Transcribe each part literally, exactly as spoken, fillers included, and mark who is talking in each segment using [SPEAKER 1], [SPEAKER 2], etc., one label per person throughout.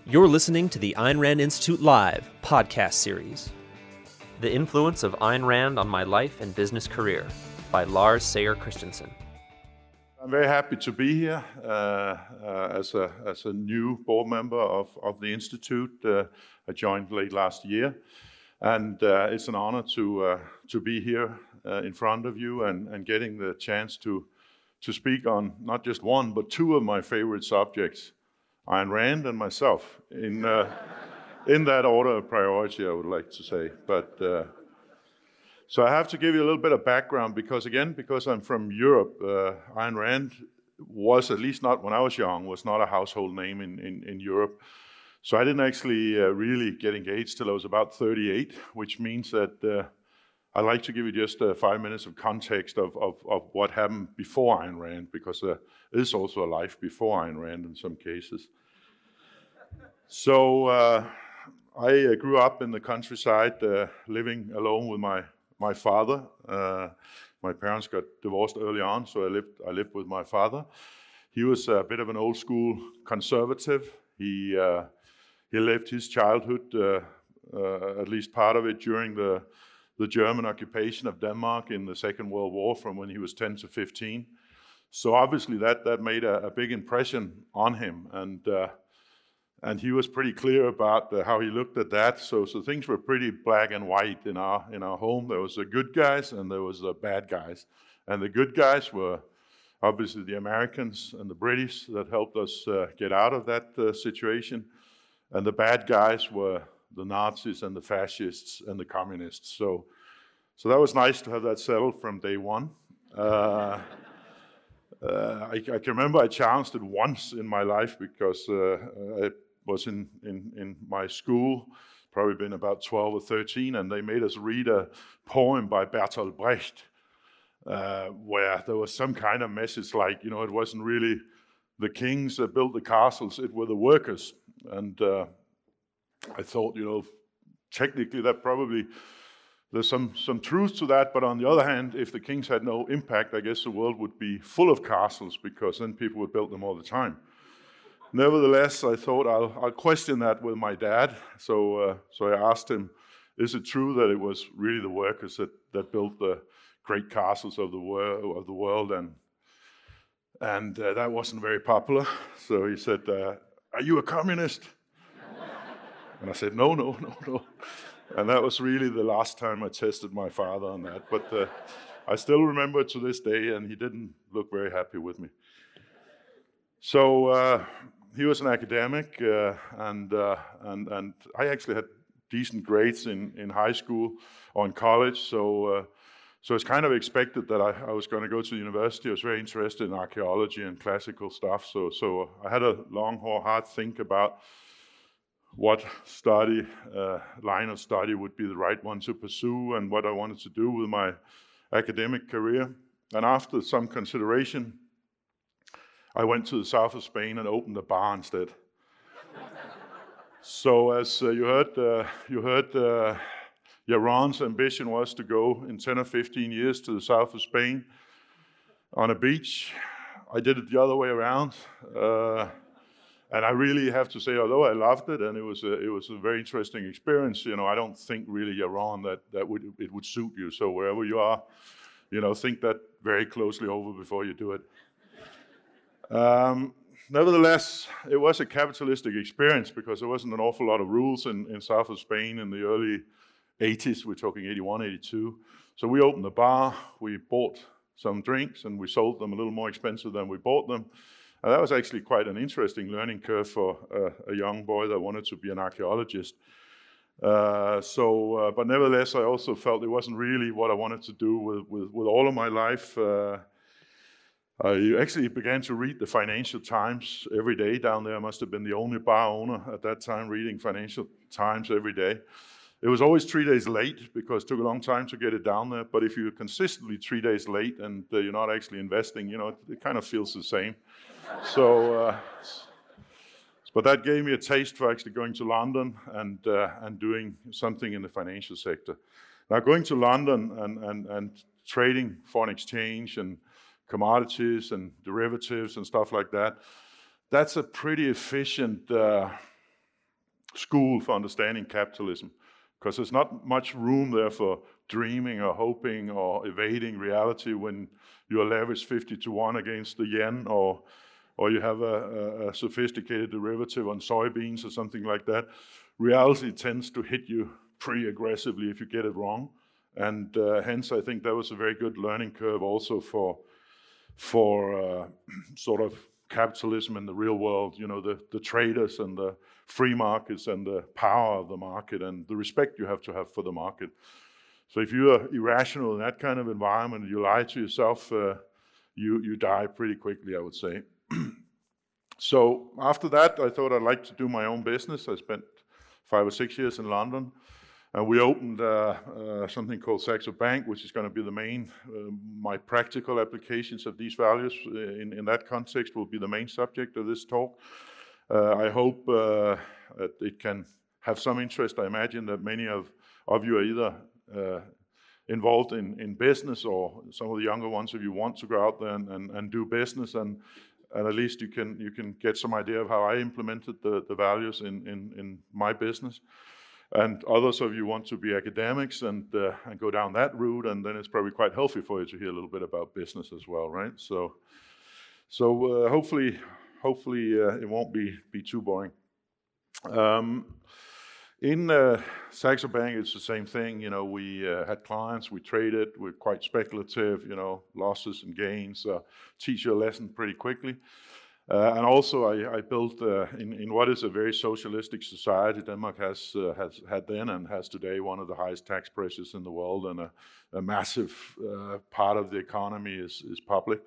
[SPEAKER 1] You're listening to the Ayn Rand Institute Live podcast series. The Influence of Ayn Rand on My Life and Business Career by Lars Sayer Christensen.
[SPEAKER 2] I'm very happy to be here uh, uh, as, a, as a new board member of, of the Institute. Uh, I joined late last year, and uh, it's an honor to, uh, to be here uh, in front of you and, and getting the chance to, to speak on not just one, but two of my favorite subjects, Ayn Rand and myself, in uh, in that order of priority, I would like to say. But uh, so I have to give you a little bit of background because, again, because I'm from Europe, uh, Ayn Rand was, at least not when I was young, was not a household name in, in, in Europe. So I didn't actually uh, really get engaged till I was about thirty-eight, which means that uh, I'd like to give you just uh, five minutes of context of, of, of what happened before Ayn Rand, because there is also a life before Ayn Rand in some cases. So uh, I uh, grew up in the countryside, uh, living alone with my, my father. Uh, my parents got divorced early on, so I lived I lived with my father. He was a bit of an old school conservative. He uh, he lived his childhood, uh, uh, at least part of it, during the the German occupation of Denmark in the Second World War, from when he was ten to fifteen. So obviously that that made a, a big impression on him, and uh, and he was pretty clear about uh, how he looked at that. So so things were pretty black and white in our in our home. There was the good guys and there was the bad guys, and the good guys were obviously the Americans and the British that helped us uh, get out of that uh, situation, and the bad guys were the Nazis and the fascists and the communists. So so that was nice to have that settled from day one. Uh, uh, I, I can remember I challenged it once in my life because uh, I was in, in, in my school, probably been about twelve or thirteen, and they made us read a poem by Bertolt Brecht, uh, where there was some kind of message like, you know, it wasn't really the kings that built the castles, it were the workers. And uh, I thought, you know, technically that probably, there's some, some truth to that, but on the other hand, if the kings had no impact, I guess the world would be full of castles, because then people would build them all the time. Nevertheless, I thought I'll, I'll question that with my dad, so uh, so I asked him, is it true that it was really the workers that, that built the great castles of the, wor- of the world? And, and uh, that wasn't very popular, so he said, uh, are you a communist? And I said, no, no, no, no. And that was really the last time I tested my father on that. But uh, I still remember it to this day, and he didn't look very happy with me. So uh, he was an academic, uh, and, uh, and and I actually had decent grades in, in high school or in college. So uh, so it's kind of expected that I, I was going to go to university. I was very interested in archaeology and classical stuff. So so I had a long, hard think about what study, uh, line of study would be the right one to pursue, and what I wanted to do with my academic career. And after some consideration, I went to the south of Spain and opened a bar instead. So as uh, you heard, uh, you heard uh, Yaron's ambition was to go in ten or fifteen years to the south of Spain on a beach. I did it the other way around. Uh, And I really have to say, although I loved it and it was a, it was a very interesting experience, you know, I don't think really, Yaron, that, that would, it would suit you. So wherever you are, you know, think that very closely over before you do it. Um, nevertheless, it was a capitalistic experience because there wasn't an awful lot of rules in, in south of Spain in the early eighties. We're talking eighty-one, eighty-two. So we opened the bar, we bought some drinks, and we sold them a little more expensive than we bought them. And that was actually quite an interesting learning curve for uh, a young boy that wanted to be an archaeologist. Uh, so, uh, but nevertheless, I also felt it wasn't really what I wanted to do with, with, with all of my life. Uh, I actually began to read the Financial Times every day down there. I must have been the only bar owner at that time reading Financial Times every day. It was always three days late because it took a long time to get it down there. But if you're consistently three days late and uh, you're not actually investing, you know, it, it kind of feels the same. So, uh, but that gave me a taste for actually going to London and uh, and doing something in the financial sector. Now, going to London and, and, and trading foreign exchange and commodities and derivatives and stuff like that, that's a pretty efficient uh, school for understanding capitalism, because there's not much room there for dreaming or hoping or evading reality when you're leveraged fifty to one against the yen, or or you have a, a sophisticated derivative on soybeans or something like that. Reality tends to hit you pretty aggressively if you get it wrong. And uh, hence, I think that was a very good learning curve also for for uh, sort of capitalism in the real world, you know, the, the traders and the free markets and the power of the market and the respect you have to have for the market. So if you are irrational in that kind of environment, you lie to yourself, uh, you, you die pretty quickly, I would say. So after that, I thought I'd like to do my own business. I spent five or six years in London. And we opened uh, uh, something called Saxo Bank, which is going to be the main, uh, my practical applications of these values in, in that context will be the main subject of this talk. Uh, I hope uh, that it can have some interest. I imagine that many of, of you are either uh, involved in, in business, or some of the younger ones of you want to go out there and, and, and do business, and, and at least you can you can get some idea of how I implemented the, the values in, in, in my business. And others of you want to be academics and uh, and go down that route, and then it's probably quite healthy for you to hear a little bit about business as well, right? So, so uh, hopefully, hopefully uh, it won't be be too boring. Um, in uh, Saxo Bank, it's the same thing. You know, we uh, had clients, we traded, we're quite speculative. You know, losses and gains. Uh, teach you a lesson pretty quickly. Uh, and also, I, I built uh, in, in what is a very socialistic society. Denmark has uh, has had then and has today one of the highest tax pressures in the world, and a, a massive uh, part of the economy is is public.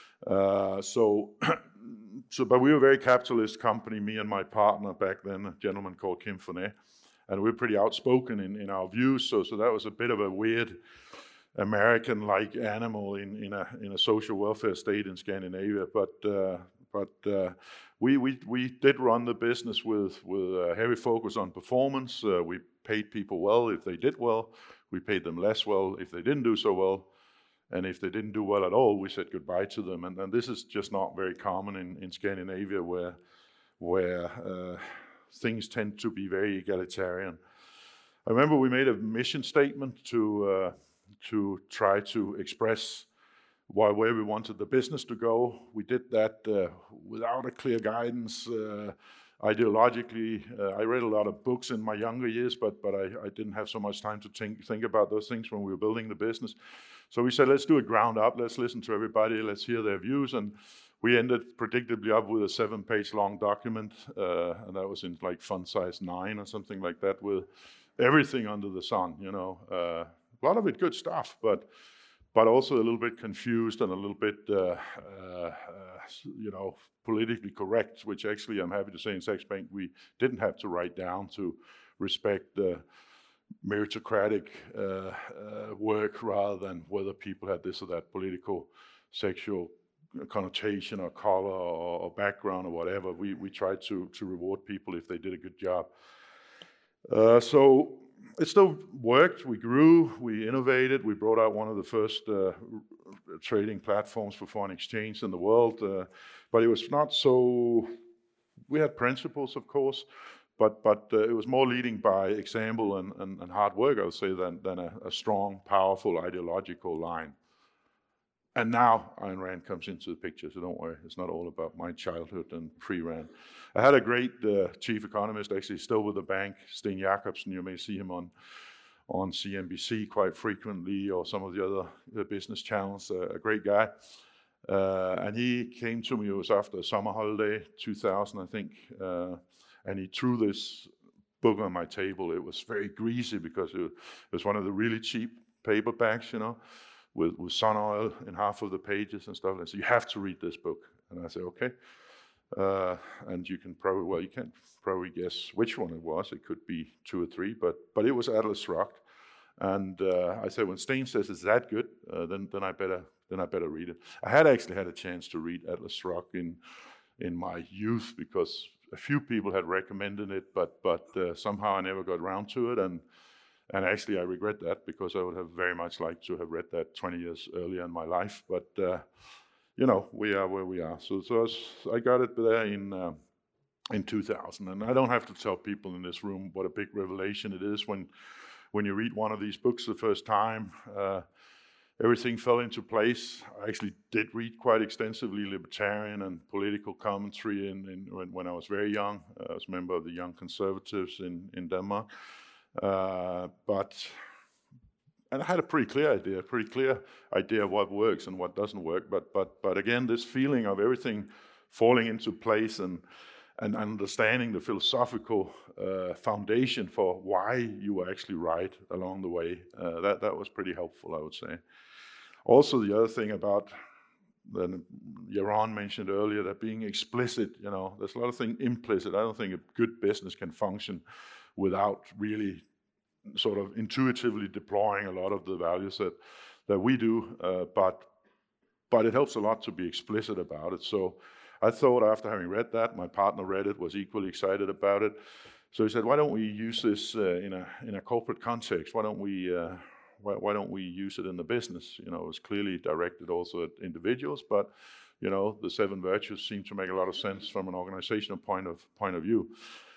[SPEAKER 2] Uh, so, so, but we were a very capitalist company. Me and my partner back then, a gentleman called Kim Fournet, and we were pretty outspoken in, in our views. So, so that was a bit of a weird American-like animal in in a in a social welfare state in Scandinavia, but. Uh, But uh, we, we we did run the business with with a heavy focus on performance. Uh, we paid people well if they did well. We paid them less well if they didn't do so well. And if they didn't do well at all, we said goodbye to them. And, and this is just not very common in, in Scandinavia, where where uh, things tend to be very egalitarian. I remember we made a mission statement to uh, to try to express Why, where we wanted the business to go. We did that uh, without a clear guidance. Uh, ideologically, uh, I read a lot of books in my younger years, but but I, I didn't have so much time to think, think about those things when we were building the business. So we said, let's do it ground up. Let's listen to everybody. Let's hear their views. And we ended predictably up with a seven-page long document, uh, and that was in like font size nine or something like that, with everything under the sun. You know, uh, a lot of it good stuff, but. but also a little bit confused and a little bit, uh, uh, uh, you know, politically correct, which actually I'm happy to say in Saxo Bank we didn't have to write down to respect the meritocratic uh, uh, work rather than whether people had this or that political, sexual connotation or color or, or background or whatever. We we tried to to reward people if they did a good job. Uh, so. It still worked. We grew, we innovated, we brought out one of the first uh, trading platforms for foreign exchange in the world, uh, but it was not so, we had principles, of course, but but uh, it was more leading by example and, and, and hard work, I would say, than, than a, a strong, powerful ideological line. And now Ayn Rand comes into the picture, so don't worry, it's not all about my childhood and pre-Rand. I had a great uh, chief economist, actually still with the bank, Sten Jacobsen. You may see him on on C N B C quite frequently, or some of the other uh, business channels, uh, a great guy. Uh, and he came to me, it was after a summer holiday, two thousand, I think, uh, and he threw this book on my table. It was very greasy because it was one of the really cheap paperbacks, you know, with, with sun oil in half of the pages and stuff. And so you have to read this book. And I said, okay. Uh, and you can probably, well, you can't probably guess which one it was. It could be two or three, but but it was Atlas Shrugged. And uh, I said, when Sten says it's that good, uh, then then I better then I better read it. I had actually had a chance to read Atlas Shrugged in in my youth because a few people had recommended it, but but uh, somehow I never got around to it. And and actually I regret that, because I would have very much liked to have read that twenty years earlier in my life. But uh, you know, we are where we are. So, so I got it there in uh, in two thousand. And I don't have to tell people in this room what a big revelation it is when when you read one of these books the first time. Uh, everything fell into place. I actually did read quite extensively libertarian and political commentary in, in, when, when I was very young. Uh, I was a member of the Young Conservatives in, in Denmark. Uh, but and I had a pretty clear idea, a pretty clear idea of what works and what doesn't work. But but but again, this feeling of everything falling into place and and understanding the philosophical uh, foundation for why you were actually right along the way, uh, that that was pretty helpful, I would say. Also, the other thing about that Yaron mentioned earlier, that being explicit, you know, there's a lot of things implicit. I don't think a good business can function without really sort of intuitively deploying a lot of the values that that we do, uh, but but it helps a lot to be explicit about it. So I thought, after having read that, my partner read it, was equally excited about it. So he said, why don't we use this uh, in a in a corporate context? Why don't we uh, why, why don't we use it in the business? You know, it was clearly directed also at individuals, but you know, the seven virtues seem to make a lot of sense from an organizational point of point of view.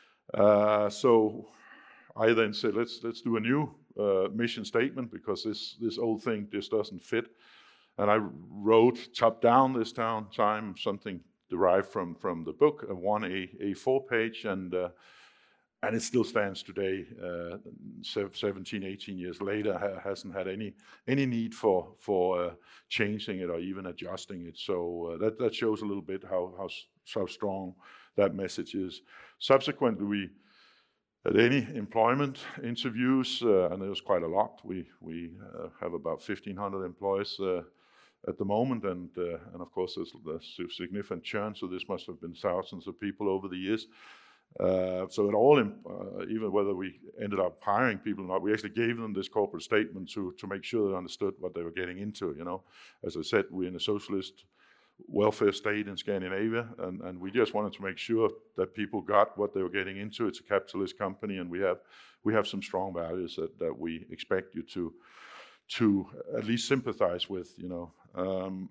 [SPEAKER 2] Uh, so I then said, let's let's do a new uh, mission statement, because this this old thing just doesn't fit. And I wrote top down this town time something derived from from the book, a one A A four page, and uh, and it still stands today, uh, seventeen, eighteen years later. Ha- hasn't had any any need for for uh, changing it or even adjusting it. So uh, that that shows a little bit how how how strong that message is. Subsequently, we at any employment interviews, uh, and there was quite a lot. We we uh, have about fifteen hundred employees uh, at the moment, and uh, and of course there's, there's significant churn. So this must have been thousands of people over the years. Uh, so it all, uh, even whether we ended up hiring people or not, we actually gave them this corporate statement to to make sure they understood what they were getting into. You know, as I said, we're in a socialist welfare state in Scandinavia, and, and we just wanted to make sure that people got what they were getting into. It's a capitalist company, and we have we have some strong values that, that we expect you to to at least sympathize with, you know. Um,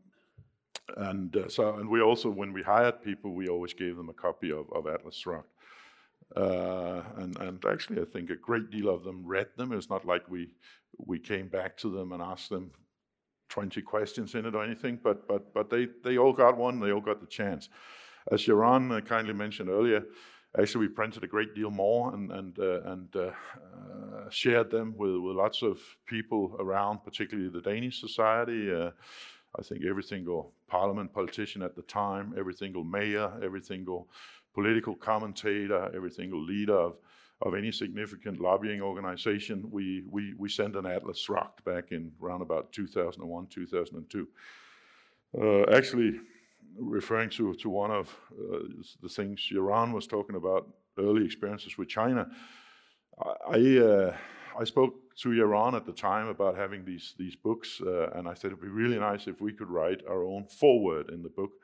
[SPEAKER 2] and uh, so, and we also, when we hired people, we always gave them a copy of, of Atlas Shrugged. Uh, and, and actually, I think a great deal of them read them. It's not like we we came back to them and asked them twenty questions in it or anything, but but but they, they all got one, they all got the chance. As Yaron uh, kindly mentioned earlier, actually we printed a great deal more and and uh, and uh, uh, shared them with, with lots of people around, particularly the Danish society. Uh, I think every single parliament politician at the time, every single mayor, every single political commentator, every single leader of of any significant lobbying organization, we we we sent an Atlas Shrugged back in around about two thousand one, two thousand two. Uh, actually, referring to to one of uh, the things Yaron was talking about, early experiences with China, I uh, I spoke to Yaron at the time about having these these books, uh, and I said it'd be really nice if we could write our own foreword in the book.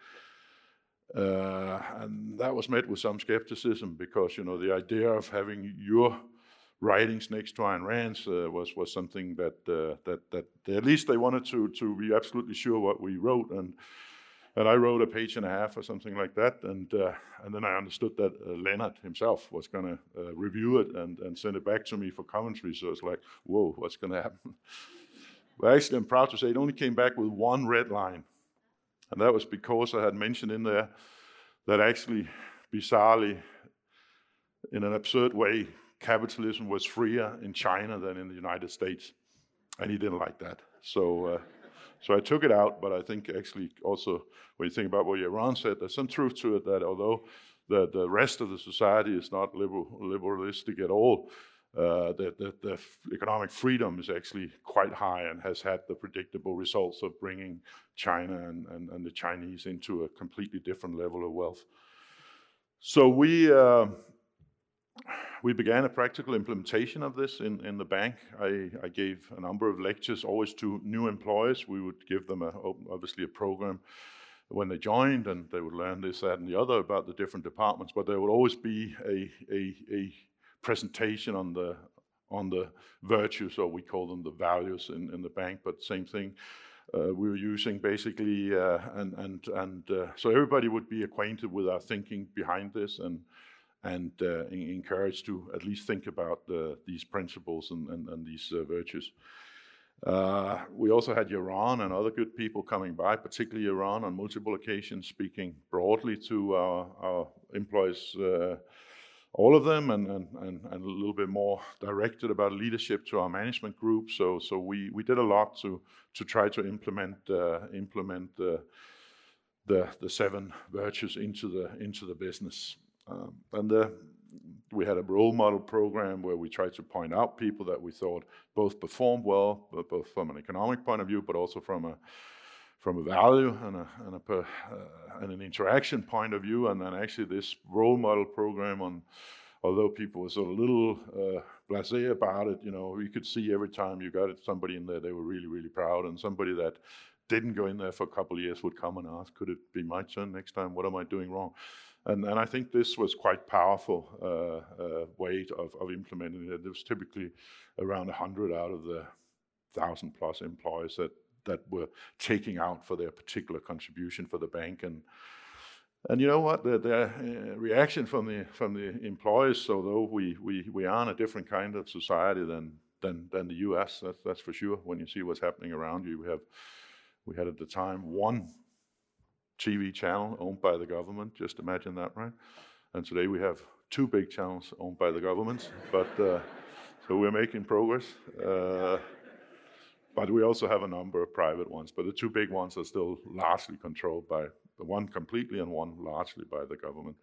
[SPEAKER 2] Uh, and that was met with some skepticism, because, you know, the idea of having your writings next to Ayn Rand's uh, was was something that uh, that that they, at least they wanted to to be absolutely sure what we wrote, and and I wrote a page and a half or something like that, and uh, and then I understood that uh, Leonard himself was going to uh, review it and and send it back to me for commentary. So it's like, whoa, what's going to happen? But actually, I'm proud to say it only came back with one red line. And that was because I had mentioned in there that actually, bizarrely, in an absurd way, capitalism was freer in China than in the United States. And he didn't like that. So uh, so I took it out, but I think actually also, when you think about what Yaron said, there's some truth to it, that although the, the rest of the society is not liberal, liberalistic at all, Uh, the, the, the economic freedom is actually quite high and has had the predictable results of bringing China and, and, and the Chinese into a completely different level of wealth. So we uh, we began a practical implementation of this in, in the bank. I, I gave a number of lectures, always to new employees. We would give them a, obviously a program when they joined, and they would learn this, that, and the other about the different departments. But there would always be a a, a presentation on the on the virtues, or we call them the values in, in the bank, but same thing. uh, we were using basically, uh, and and and uh, so everybody would be acquainted with our thinking behind this, and and uh, encouraged to at least think about uh, these principles and and, and these uh, virtues. Uh, we also had Yaron and other good people coming by, particularly Yaron on multiple occasions, speaking broadly to our, our employees, uh, all of them, and, and, and, and a little bit more directed about leadership to our management group. So so we, we did a lot to to try to implement uh, implement uh, the the seven virtues into the into the business. Um, and the We had a role model program where we tried to point out people that we thought both performed well, but both from an economic point of view, but also from a from a value and a and a per, uh, and an interaction point of view. And then actually this role model program, on although people were sort of a little uh, blasé about it, you know, you could see every time you got somebody in there, they were really really proud, and somebody that didn't go in there for a couple of years would come and ask, could it be my turn next time? What am I doing wrong? And, and I think this was quite powerful uh, uh, way of, of implementing it. There was typically around one hundred out of the one thousand plus employees that, that were taking out for their particular contribution for the bank. And and you know what? The, the uh, reaction from the from the employees, although we, we, we are in a different kind of society than than, than the U S, that's, that's for sure. When you see what's happening around you, we have we had at the time one T V channel owned by the government. Just imagine that, right? And today we have two big channels owned by the government. But uh, so we're making progress. Uh, but we also have a number of private ones. But the two big ones are still largely controlled by the one completely and one largely by the government.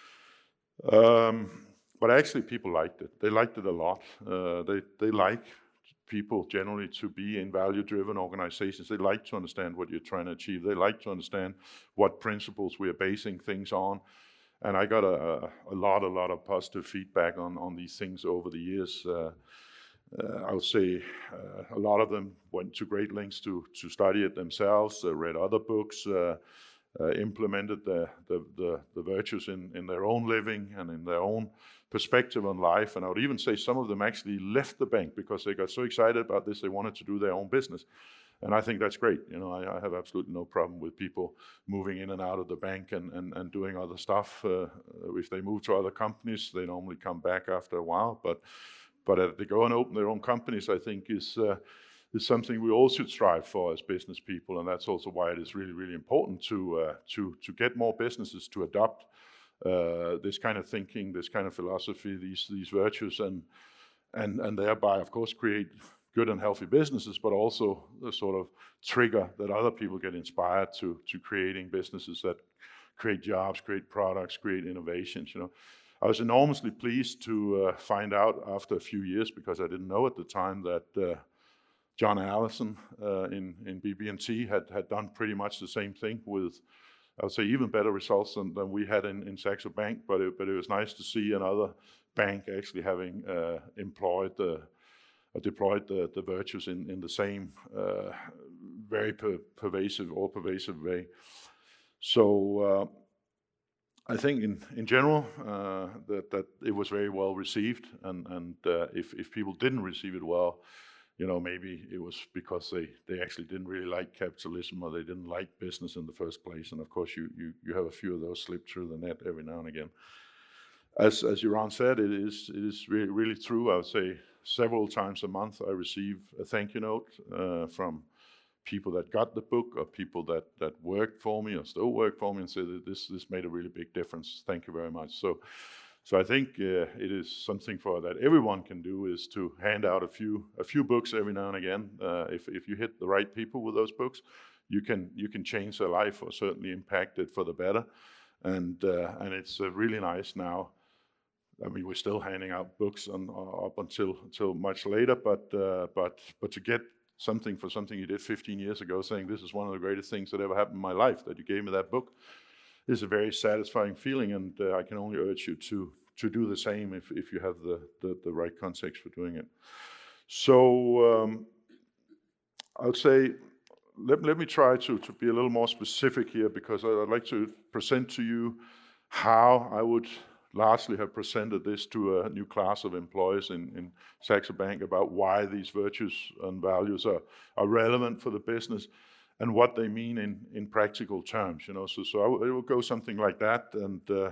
[SPEAKER 2] Um, but actually, people liked it. They liked it a lot. Uh, they they like people generally to be in value-driven organizations. They like to understand what you're trying to achieve. They like to understand what principles we are basing things on. And I got a, a lot, a lot of positive feedback on, on these things over the years. Uh, uh, I would say uh, a lot of them went to great lengths to, to study it themselves, uh, read other books, uh, uh, implemented the, the, the, the virtues in, in their own living and in their own perspective on life. And I would even say some of them actually left the bank because they got so excited about this, they wanted to do their own business. And I think that's great. You know, I, I have absolutely no problem with people moving in and out of the bank and, and, and doing other stuff. Uh, if they move to other companies, they normally come back after a while. But but uh, they go and open their own companies, I think, is uh, is something we all should strive for as business people. And that's also why it is really, really important to uh, to to get more businesses to adopt uh, this kind of thinking, this kind of philosophy, these these virtues, and and and thereby, of course, create good and healthy businesses, but also the sort of trigger that other people get inspired to to creating businesses that create jobs, create products, create innovations. You know, I was enormously pleased to uh, find out after a few years, because I didn't know at the time, that uh, John Allison uh, in in B B and T had had done pretty much the same thing with, I would say, even better results than, than we had in, in Saxo Bank. But it, but it was nice to see another bank actually having uh, employed the uh, deployed the, the virtues in, in the same uh, very per- pervasive, all pervasive way. So uh, I think in, in general uh, that, that it was very well received, and, and uh, if, if people didn't receive it well, you know, maybe it was because they, they actually didn't really like capitalism, or they didn't like business in the first place. And of course, you, you, you have a few of those slip through the net every now and again. As as Yaron said, it is it is really, really true. I would say several times a month I receive a thank you note uh, from people that got the book, or people that, that worked for me or still work for me, and say that this this made a really big difference. Thank you very much. So so I think uh, it is something for that everyone can do, is to hand out a few a few books every now and again. Uh, if if you hit the right people with those books, you can you can change their life, or certainly impact it for the better. And uh, and it's uh, really nice now. I mean, we're still handing out books on, uh, up until until much later, but uh, but but to get something for something you did fifteen years ago, saying this is one of the greatest things that ever happened in my life, that you gave me that book, is a very satisfying feeling, and uh, I can only urge you to to do the same if, if you have the, the, the right context for doing it. So um, I would say, let, let me try to, to be a little more specific here, because I'd like to present to you how I would largely have presented this to a new class of employees in, in Saxo Bank about why these virtues and values are, are relevant for the business and what they mean in, in practical terms. You know, so so I w- it will go something like that, and uh,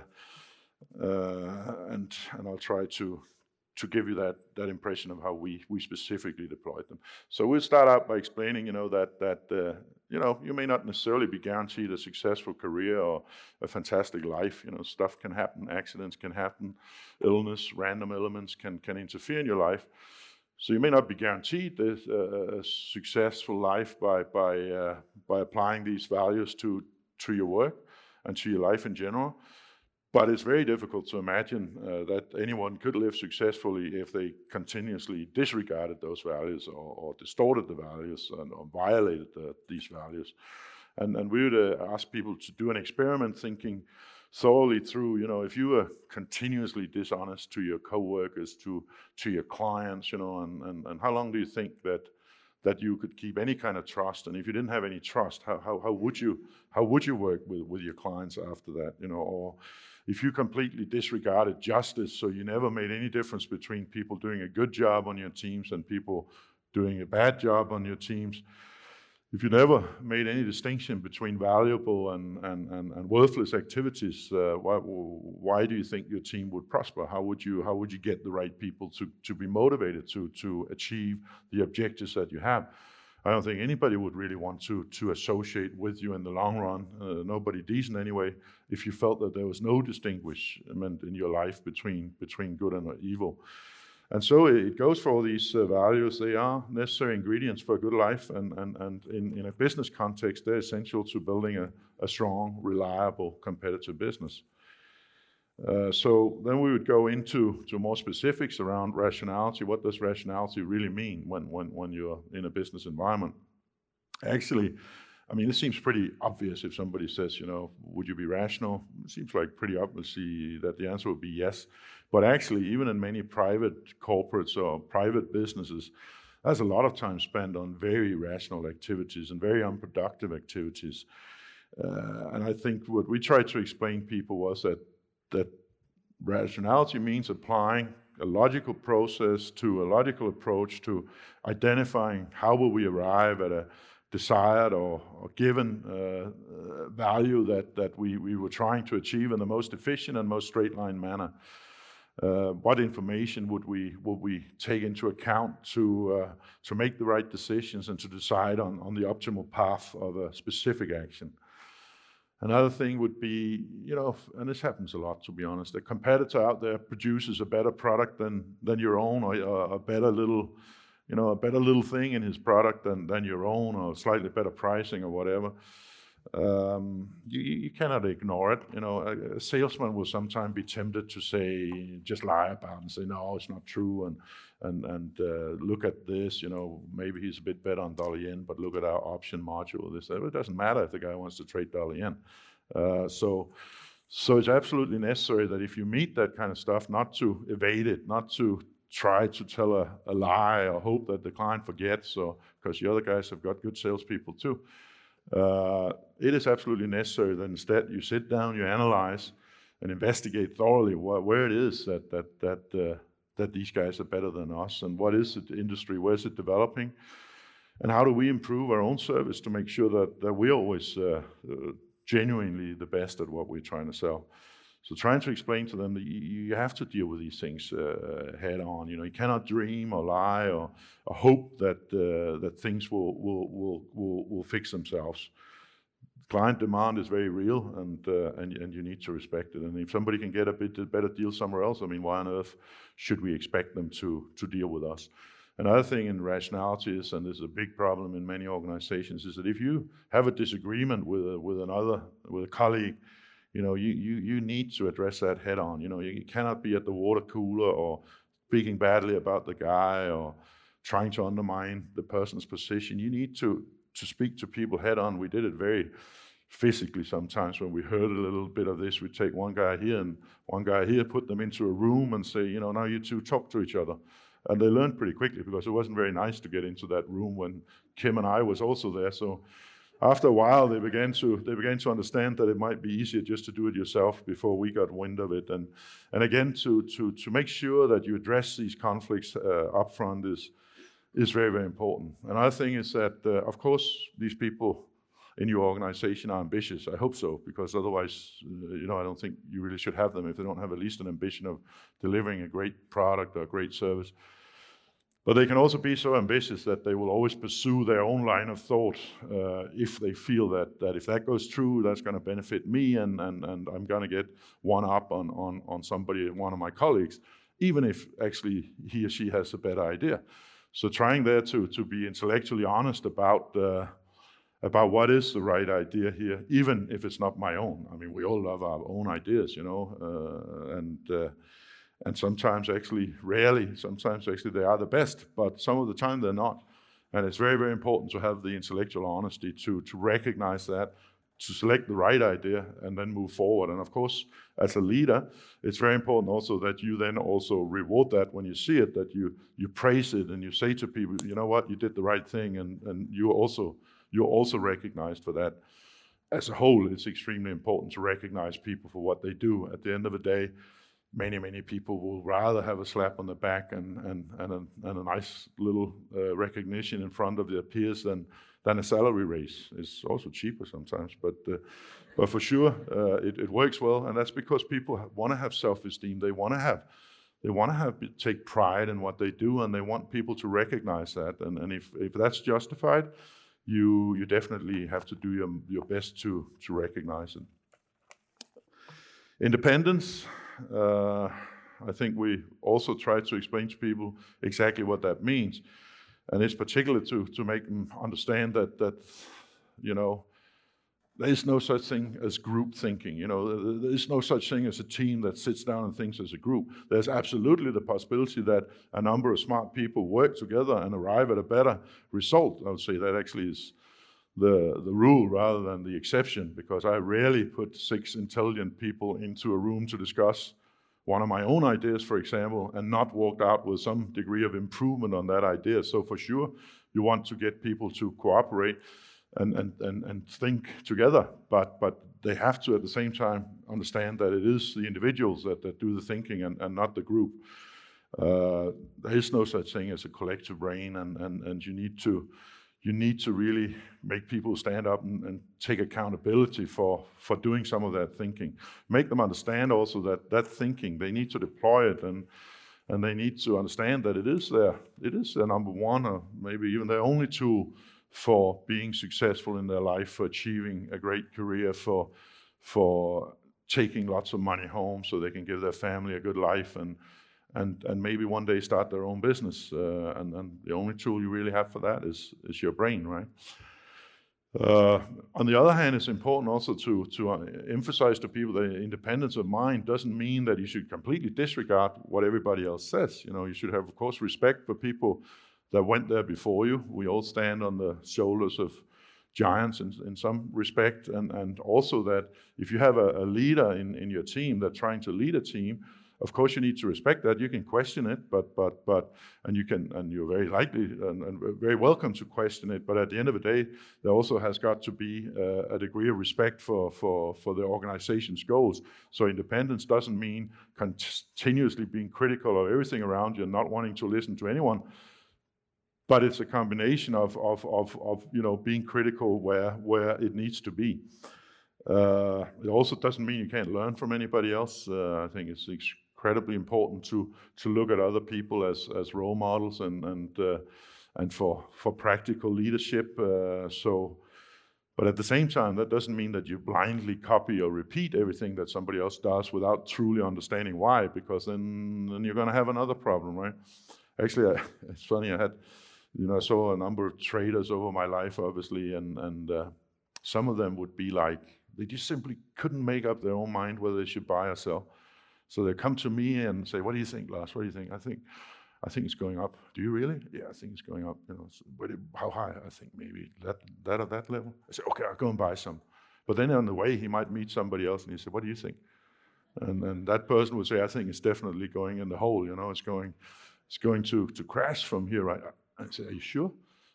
[SPEAKER 2] uh, and and I'll try to to give you that that impression of how we we specifically deployed them. So we'll start out by explaining, you know, that that uh, you know, you may not necessarily be guaranteed a successful career or a fantastic life. You know, stuff can happen, accidents can happen, illness, random elements can can interfere in your life. So you may not be guaranteed this, uh, a successful life by by uh, by applying these values to to your work and to your life in general. But it's very difficult to imagine uh, that anyone could live successfully if they continuously disregarded those values or, or distorted the values and, or violated the, these values. And, and we would uh, ask people to do an experiment thinking thoroughly through, you know, if you were continuously dishonest to your coworkers, to to your clients, you know, and, and, and how long do you think that that you could keep any kind of trust? And if you didn't have any trust, how how, how would you how would you work with, with your clients after that, you know? Or if you completely disregarded justice, so you never made any difference between people doing a good job on your teams and people doing a bad job on your teams, if you never made any distinction between valuable and, and, and, and worthless activities, uh, why, why do you think your team would prosper? How would you how would you get the right people to, to be motivated to, to achieve the objectives that you have? I don't think anybody would really want to, to associate with you in the long run, uh, nobody decent anyway, if you felt that there was no distinguishment in your life between, between good and evil. And so it goes for all these uh, values. They are necessary ingredients for a good life, and, and, and in, in a business context, they're essential to building a, a strong, reliable, competitive business. Uh, so then we would go into to more specifics around rationality. What does rationality really mean when, when, when you're in a business environment? Actually, I mean, it seems pretty obvious if somebody says, you know, would you be rational? It seems like pretty obviously that the answer would be yes. But actually, even in many private corporates or private businesses, there's a lot of time spent on very irrational activities and very unproductive activities. Uh, and I think what we tried to explain people was that that rationality means applying a logical process to a logical approach to identifying how will we arrive at a desired or, or given uh, uh, value that, that we, we were trying to achieve in the most efficient and most straight line manner. Uh, what information would we would we take into account to uh, to make the right decisions and to decide on, on the optimal path of a specific action? Another thing would be, you know, and this happens a lot, to be honest, a competitor out there produces a better product than than your own, or a, a better little, you know, a better little thing in his product than, than your own, or slightly better pricing or whatever. Um, you, you cannot ignore it. You know, a, a salesman will sometimes be tempted to say, just lie about it and say, no, it's not true, and and and uh, look at this. You know, maybe he's a bit better on dollar yen, but look at our option module. This it doesn't matter if the guy wants to trade dollar yen. Uh, so, so it's absolutely necessary that if you meet that kind of stuff, not to evade it, not to try to tell a, a lie or hope that the client forgets, or because the other guys have got good salespeople too. Uh, it is absolutely necessary that instead you sit down, you analyze, and investigate thoroughly wh- where it is that that that uh, that these guys are better than us, and what is the industry, where is it developing, and how do we improve our own service to make sure that that we're always uh, uh, genuinely the best at what we're trying to sell. So trying to explain to them that you, you have to deal with these things uh, head on. You know, you cannot dream or lie or, or hope that uh, that things will will, will will will fix themselves. Client demand is very real, and uh, and and you need to respect it. And if somebody can get a bit a better deal somewhere else, I mean, why on earth should we expect them to to deal with us? Another thing in rationality is, and this is a big problem in many organizations, is that if you have a disagreement with a, with another with a colleague, you know, you, you, you need to address that head on. You know, you cannot be at the water cooler or speaking badly about the guy or trying to undermine the person's position. You need to, to speak to people head on. We did it very physically sometimes when we heard a little bit of this. We'd take one guy here and one guy here, put them into a room and say, you know, now you two talk to each other. And they learned pretty quickly, because it wasn't very nice to get into that room when Kim and I was also there. So after a while, they began to they began to understand that it might be easier just to do it yourself before we got wind of it. And and again, to to to make sure that you address these conflicts uh, up front is is very, very important. Another thing is that, uh, of course, these people in your organization are ambitious. I hope so, because otherwise, uh, you know, I don't think you really should have them if they don't have at least an ambition of delivering a great product or a great service. But they can also be so ambitious that they will always pursue their own line of thought uh, if they feel that, that if that goes through, that's going to benefit me, and, and, and I'm going to get one up on, on, on somebody, one of my colleagues, even if actually he or she has a better idea. So trying there to, to be intellectually honest about uh, about what is the right idea here, even if it's not my own. I mean, we all love our own ideas, you know, uh, and uh, and sometimes actually, rarely, sometimes actually they are the best, but some of the time they're not. And it's very, very important to have the intellectual honesty to, to recognize that, to select the right idea and then move forward. And of course, as a leader, it's very important also that you then also reward that when you see it, that you you praise it and you say to people, you know what, you did the right thing, and, and you also you're also recognized for that. As a whole, it's extremely important to recognize people for what they do. At the end of the day, many, many people will rather have a slap on the back and and and a, and a nice little uh, recognition in front of their peers than than a salary raise. It's also cheaper sometimes, but uh, but for sure uh, it, it works well, and that's because people want to have self-esteem. They want to have they want to have take pride in what they do, and they want people to recognize that. And and if if that's justified, you you definitely have to do your your best to to recognize it. Independence. Uh, I think we also try to explain to people exactly what that means, and it's particularly to to make them understand that that you know there is no such thing as group thinking. You know, there is no such thing as a team that sits down and thinks as a group. There's absolutely the possibility that a number of smart people work together and arrive at a better result. I would say that actually is the the rule rather than the exception, because I rarely put six intelligent people into a room to discuss one of my own ideas, for example, and not walked out with some degree of improvement on that idea. So for sure, you want to get people to cooperate and and and, and think together, but but they have to at the same time understand that it is the individuals that, that do the thinking and, and not the group. Uh, there is no such thing as a collective brain, and, and, and you need to you need to really make people stand up and, and take accountability for, for doing some of that thinking. Make them understand also that that thinking, they need to deploy it, and and they need to understand that it is their it is their number one, or maybe even their only tool for being successful in their life, for achieving a great career, for for taking lots of money home so they can give their family a good life, and and and maybe one day start their own business. Uh, and, and the only tool you really have for that is is your brain, right? Uh, on the other hand, it's important also to to uh, emphasize to people that independence of mind doesn't mean that you should completely disregard what everybody else says. You know, you should have, of course, respect for people that went there before you. We all stand on the shoulders of giants in, in some respect, and, and also that if you have a, a leader in, in your team that's trying to lead a team, of course you need to respect that. You can question it, but but but and you can and you're very likely and, and very welcome to question it. But at the end of the day, there also has got to be uh, a degree of respect for for for the organization's goals. So independence doesn't mean continuously being critical of everything around you and not wanting to listen to anyone. But it's a combination of of of, of you know being critical where where it needs to be. Uh, it also doesn't mean you can't learn from anybody else. Uh, I think it's incredibly important to to look at other people as as role models and and uh, and for for practical leadership. Uh, so, but at the same time, that doesn't mean that you blindly copy or repeat everything that somebody else does without truly understanding why, because then then you're going to have another problem, right? Actually, I, it's funny. I had, you know, I saw a number of traders over my life, obviously, and and uh, some of them would be like, they just simply couldn't make up their own mind whether they should buy or sell. So they come to me and say, "What do you think, Lars? What do you think?" I think, I think it's going up. Do you really? Yeah, I think it's going up. You know, so, but it, how high? I think maybe that that or that level. I say, "Okay, I'll go and buy some." But then on the way, he might meet somebody else, and he said, "What do you think?" And then that person would say, "I think it's definitely going in the hole. You know, it's going, it's going to to crash from here, right?" I say, "Are you sure?"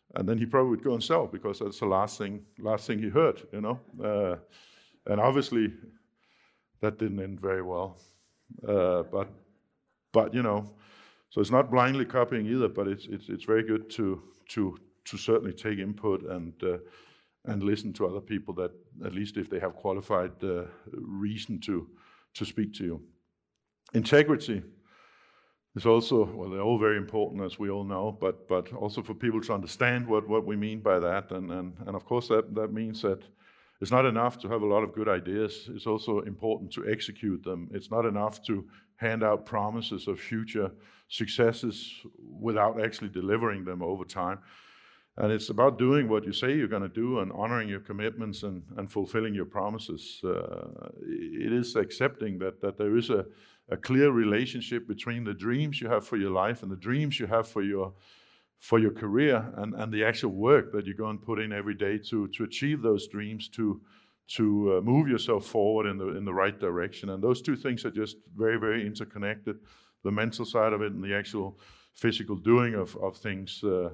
[SPEAKER 2] And then he probably would go and sell because that's the last thing last thing he heard, you know. Uh, and obviously, that didn't end very well. Uh, but but you know, so it's not blindly copying either. But it's it's it's very good to to to certainly take input and uh, and listen to other people that, at least if they have qualified uh, reason to to speak to you. Integrity is also, well, they're all very important, as we all know, but but also for people to understand what, what we mean by that. And, and, and of course, that, that means that it's not enough to have a lot of good ideas. It's also important to execute them. It's not enough to hand out promises of future successes without actually delivering them over time. And it's about doing what you say you're going to do and honoring your commitments and, and fulfilling your promises. Uh, it is accepting that, that there is a, a clear relationship between the dreams you have for your life and the dreams you have for your for your career and, and the actual work that you go and put in every day to, to achieve those dreams, to to uh, move yourself forward in the in the right direction. And those two things are just very, very interconnected, the mental side of it and the actual physical doing of, of things. Uh,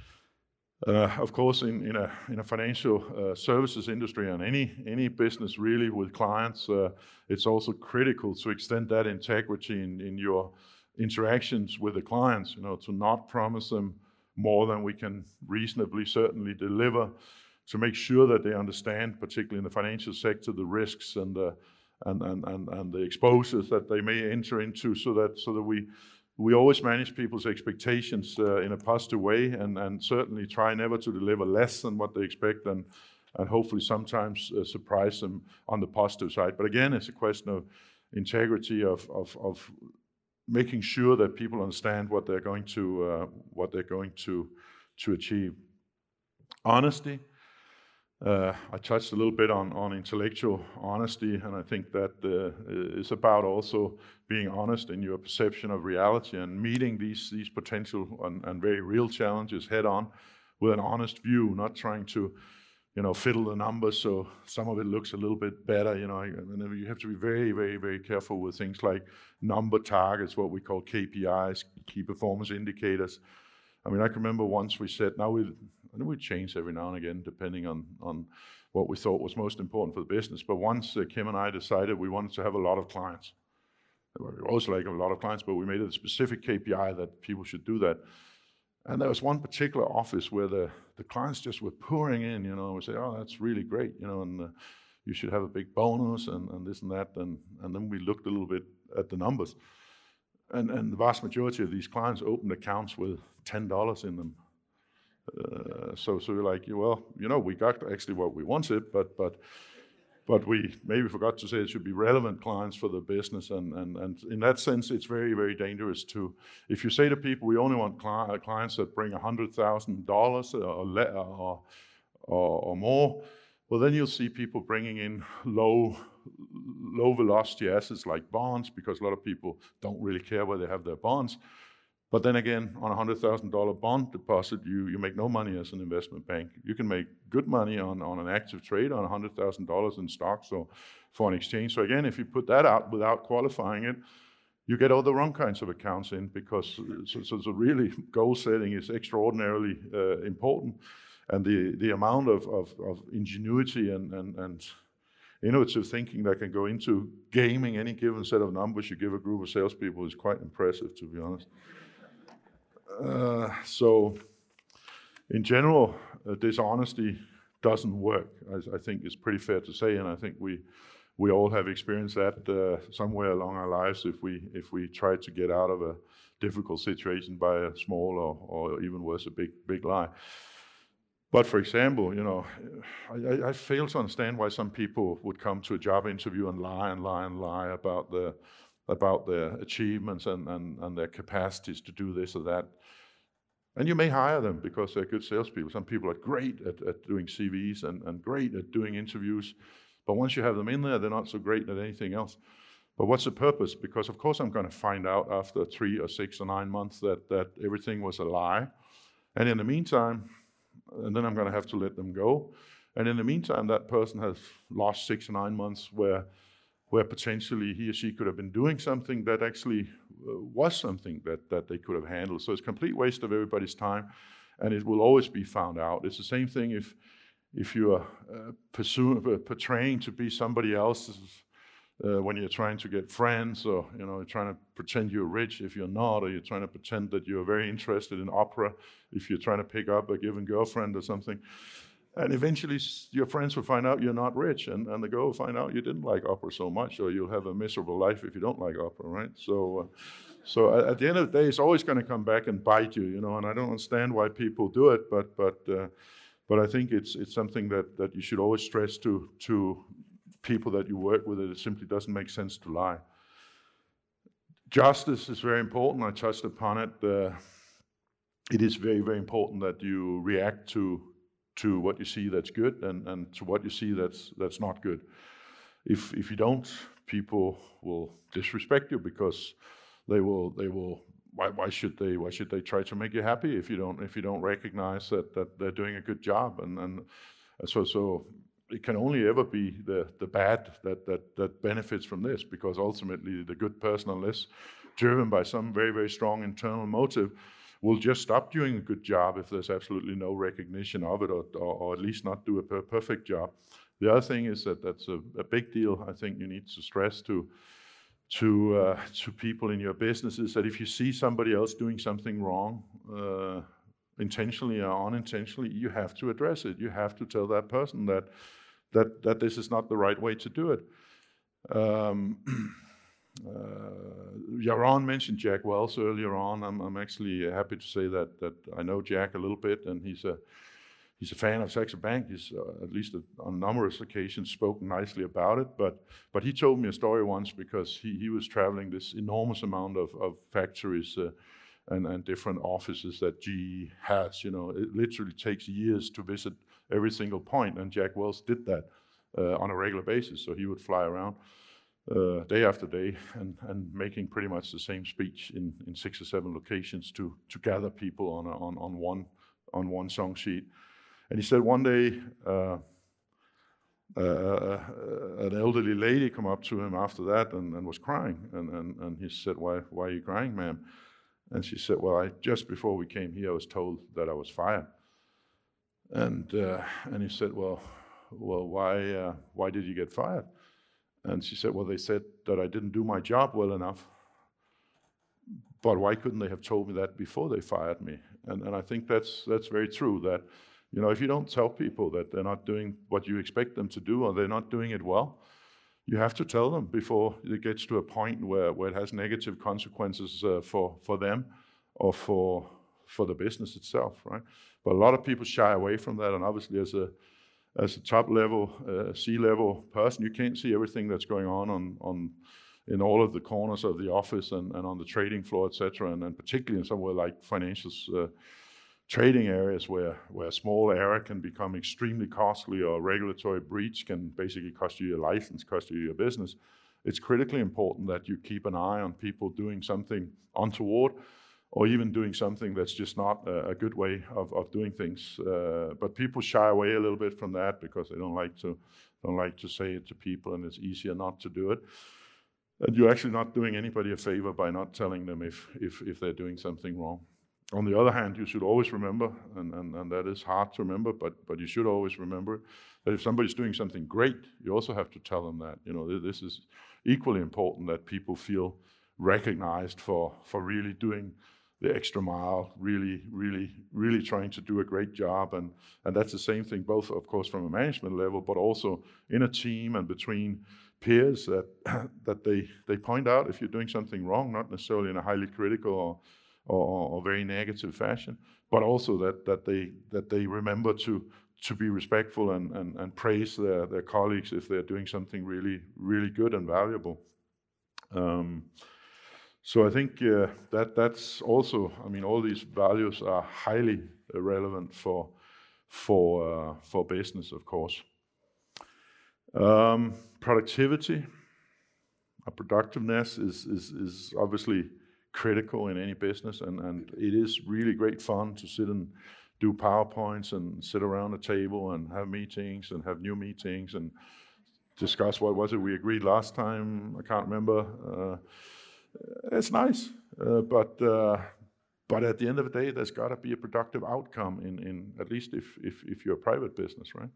[SPEAKER 2] Uh, of course, in, in a in a financial uh, services industry and any any business really with clients, uh, it's also critical to extend that integrity in, in your interactions with the clients. You know, to not promise them more than we can reasonably certainly deliver. To make sure that they understand, particularly in the financial sector, the risks and the and and and, and the exposures that they may enter into, so that so that we. We always manage people's expectations uh, in a positive way, and, and certainly try never to deliver less than what they expect, and and hopefully sometimes uh, surprise them on the positive side. But again, it's a question of integrity, of of, of making sure that people understand what they're going to uh, what they're going to to achieve. Honesty. Uh, I touched a little bit on, on intellectual honesty, and I think that uh, is about also being honest in your perception of reality and meeting these these potential and, and very real challenges head on with an honest view, not trying to, you know, fiddle the numbers so some of it looks a little bit better. You know, you have to be very, very, very careful with things like number targets, what we call K P Is, key performance indicators. I mean, I can remember once we said, now we, I know we change every now and again depending on, on what we thought was most important for the business. But once uh, Kim and I decided we wanted to have a lot of clients. We also like a lot of clients, but we made it a specific K P I that people should do that. And there was one particular office where the, the clients just were pouring in, you know, and we say, oh, that's really great, you know, and uh, you should have a big bonus and, and this and that. And, and then we looked a little bit at the numbers. And, and the vast majority of these clients opened accounts with ten dollars in them. Uh, so, so we're like, well, you know, we got actually what we wanted, but but but we maybe forgot to say it should be relevant clients for the business. And and, and in that sense, it's very, very dangerous to, if you say to people, we only want cli- clients that bring one hundred thousand dollars or, le- or, or, or more, well, then you'll see people bringing in low low velocity assets like bonds, because a lot of people don't really care where they have their bonds. But then again, on a one hundred thousand dollars bond deposit, you, you make no money as an investment bank. You can make good money on, on an active trade on one hundred thousand dollars in stocks or foreign exchange. So again, if you put that out without qualifying it, you get all the wrong kinds of accounts in, because so, so, so really goal setting is extraordinarily uh, important. And the, the amount of, of, of ingenuity and, and, and innovative thinking that can go into gaming any given set of numbers you give a group of salespeople is quite impressive, to be honest. Uh, so, in general, uh, dishonesty doesn't work, I, I think it's pretty fair to say, and I think we we all have experienced that uh, somewhere along our lives if we if we try to get out of a difficult situation by a small or, or even worse, a big big lie. But for example, you know, I, I fail to understand why some people would come to a job interview and lie and lie and lie about the about their achievements and, and, and their capacities to do this or that. And you may hire them because they're good salespeople. Some people are great at, at doing C Vs and, and great at doing interviews. But once you have them in there, they're not so great at anything else. But what's the purpose? Because of course I'm going to find out after three or six or nine months that, that everything was a lie. And in the meantime, and then I'm going to have to let them go. And in the meantime, that person has lost six or nine months where where potentially he or she could have been doing something that actually uh, was something that, that they could have handled. So it's a complete waste of everybody's time. and it will always be found out. It's the same thing if if you are uh, pursuing, uh, portraying to be somebody else uh, when you're trying to get friends, or you know, you're trying to pretend you're rich if you're not, or you're trying to pretend that you're very interested in opera if you're trying to pick up a given girlfriend or something. And eventually your friends will find out you're not rich, and, and the girl will find out you didn't like opera so much, or you'll have a miserable life if you don't like opera, right? So uh, so at the end of the day, it's always going to come back and bite you, you know, and I don't understand why people do it, but but uh, but I think it's it's something that, that you should always stress to to people that you work with, that it simply doesn't make sense to lie. Justice is very important. I touched upon it. Uh, it is very, very important that you react to to what you see that's good, and, and to what you see that's that's not good. If if you don't, people will disrespect you, because they will they will why why should they why should they try to make you happy if you don't if you don't recognize that, that they're doing a good job, and and so so it can only ever be the the bad that that that benefits from this, because ultimately the good person, unless driven by some very, very strong internal motive, will just stop doing a good job if there's absolutely no recognition of it, or, or, or at least not do a per- perfect job. The other thing is that that's a, a big deal. I think you need to stress to to uh, to people in your businesses that if you see somebody else doing something wrong, uh, intentionally or unintentionally, you have to address it. You have to tell that person that that that this is not the right way to do it. Um, Uh, Yaron mentioned Jack Welch earlier on. I'm, I'm actually happy to say that that I know Jack a little bit, and he's a he's a fan of Saxo Bank. He's uh, at least on numerous occasions spoken nicely about it. But but he told me a story once, because he, he was traveling this enormous amount of of factories uh, and and different offices that G E has. You know, it literally takes years to visit every single point, and Jack Welch did that uh, on a regular basis. So he would fly around Uh, day after day, and, and making pretty much the same speech in, in six or seven locations to to gather people on a, on on one on one song sheet. And he said one day uh, uh, uh, an elderly lady come up to him after that and, and was crying, and, and and he said, "Why why are you crying, ma'am?" And she said, "Well, I just before we came here, I was told that I was fired." And uh, and he said, "Well, well, why uh, why did you get fired?" And she said, "Well, they said that I didn't do my job well enough. But why couldn't they have told me that before they fired me?" And and I think that's that's very true, that, you know, if you don't tell people that they're not doing what you expect them to do, or they're not doing it well, you have to tell them before it gets to a point where, where it has negative consequences uh, for, for them or for for the business itself, right? But a lot of people shy away from that, and obviously as a As a top-level, uh, C-level person, you can't see everything that's going on on, on in all of the corners of the office and, and on the trading floor, et cetera. And, and particularly in somewhere like financial uh, trading areas, where where a small error can become extremely costly, or regulatory breach can basically cost you your license, cost you your business. It's critically important that you keep an eye on people doing something untoward, or even doing something that's just not a, a good way of, of doing things. Uh, but people shy away a little bit from that, because they don't like to don't like to say it to people, and it's easier not to do it. And you're actually not doing anybody a favor by not telling them if if, if they're doing something wrong. On the other hand, you should always remember, and, and, and that is hard to remember, but but you should always remember that if somebody's doing something great, you also have to tell them that. You know, this is equally important, that people feel recognized for for really doing the extra mile, really, really, really trying to do a great job. And, and that's the same thing, both, of course, from a management level, but also in a team and between peers, that that they, they point out if you're doing something wrong, not necessarily in a highly critical or, or, or very negative fashion, but also that, that they that they remember to to be respectful and, and, and praise their, their colleagues if they're doing something really, really good and valuable. Um, So I think uh, that that's also, I mean, all these values are highly relevant for for uh, for business, of course. Um, productivity, uh, productiveness is, is is obviously critical in any business, and, and it is really great fun to sit and do PowerPoints and sit around a table and have meetings and have new meetings and discuss what was it we agreed last time. I can't remember. Uh, It's nice, uh, but uh, But at the end of the day, there's got to be a productive outcome in, in at least if, if, if you're a private business, right?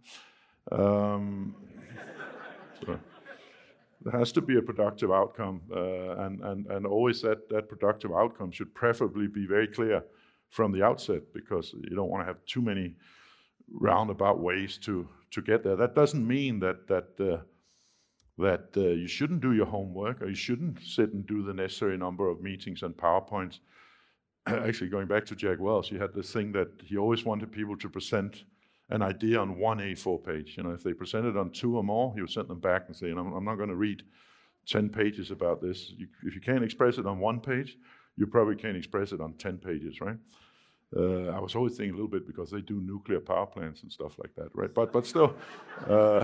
[SPEAKER 2] Um, so there has to be a productive outcome, uh, and, and, and always that, that productive outcome should preferably be very clear from the outset, because you don't want to have too many roundabout ways to, to get there. That doesn't mean that that uh, that uh, you shouldn't do your homework, or you shouldn't sit and do the necessary number of meetings and PowerPoints. Actually, going back to Jack Welch, he had this thing that he always wanted people to present an idea on one A four page. You know, if they presented on two or more, he would send them back and say, I'm, I'm not going to read ten pages about this. You, if you can't express it on one page, you probably can't express it on ten pages, right? Uh, I was always thinking a little bit because they do nuclear power plants and stuff like that, right? But but still, uh,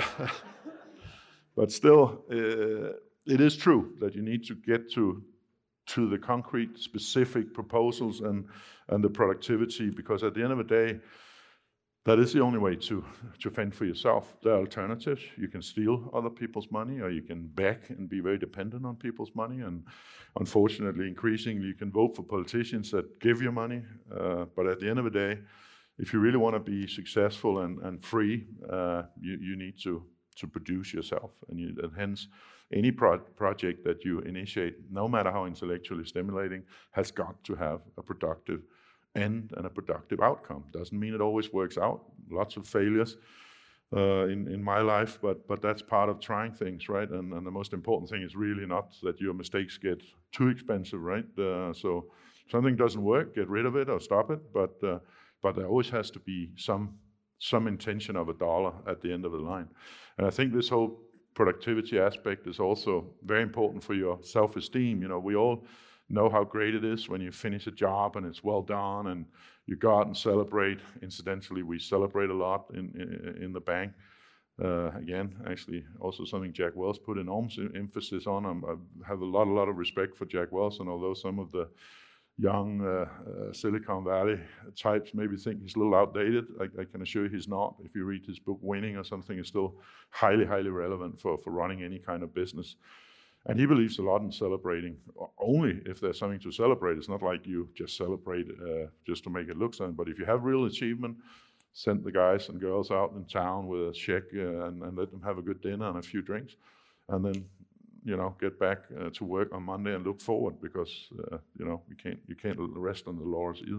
[SPEAKER 2] but still, uh, it is true that you need to get to to the concrete, specific proposals and and the productivity, because at the end of the day, that is the only way to, to fend for yourself. There are alternatives. You can steal other people's money, or you can beg and be very dependent on people's money. And unfortunately, increasingly, you can vote for politicians that give you money. Uh, but at the end of the day, if you really want to be successful and, and free, uh, you, you need to, to produce yourself. And, you, and hence, any pro- project that you initiate, no matter how intellectually stimulating, has got to have a productive end and a productive outcome. Doesn't mean it always works out. Lots of failures uh, in, in my life, but but that's part of trying things, right? And, and the most important thing is really not that your mistakes get too expensive, right? Uh, so something doesn't work, get rid of it or stop it, but uh, but there always has to be some some intention of a dollar at the end of the line. And I think this whole productivity aspect is also very important for your self-esteem. You know, we all know how great it is when you finish a job and it's well done, and you go out and celebrate. Incidentally, we celebrate a lot in in, in the bank. Uh, again, actually, also something Jack Welch put enormous emphasis on. I'm, I have a lot, a lot of respect for Jack Welch, and although some of the young uh, uh, Silicon Valley types maybe think he's a little outdated, I, I can assure you he's not. If you read his book Winning or something, it's still highly, highly relevant for, for running any kind of business. And he believes a lot in celebrating, only if there's something to celebrate. It's not like you just celebrate uh, just to make it look something, but if you have real achievement, send the guys and girls out in town with a check uh, and, and let them have a good dinner and a few drinks, and then, you know, get back uh, to work on Monday and look forward, because, uh, you know, you can't you can't rest on the laurels either.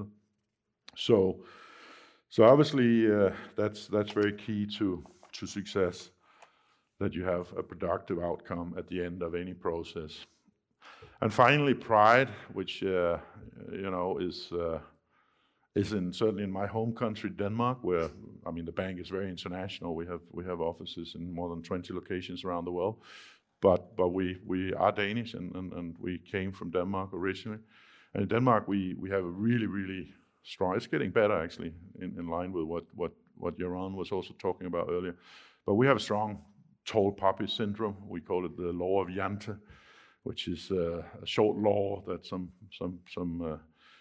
[SPEAKER 2] So, so obviously uh, that's that's very key to to success, that you have a productive outcome at the end of any process. And finally, pride, which uh, you know is uh, is in certainly in my home country, Denmark, where I mean the bank is very international. We have we have offices in more than twenty locations around the world, but but we we are Danish, and, and, and we came from Denmark originally. And in Denmark, we we have a really really strong. It's getting better actually, in, in line with what what what Jeroen was also talking about earlier. But we have a strong tall poppy syndrome. We call it the law of Jante, which is uh, a short law that some some some uh,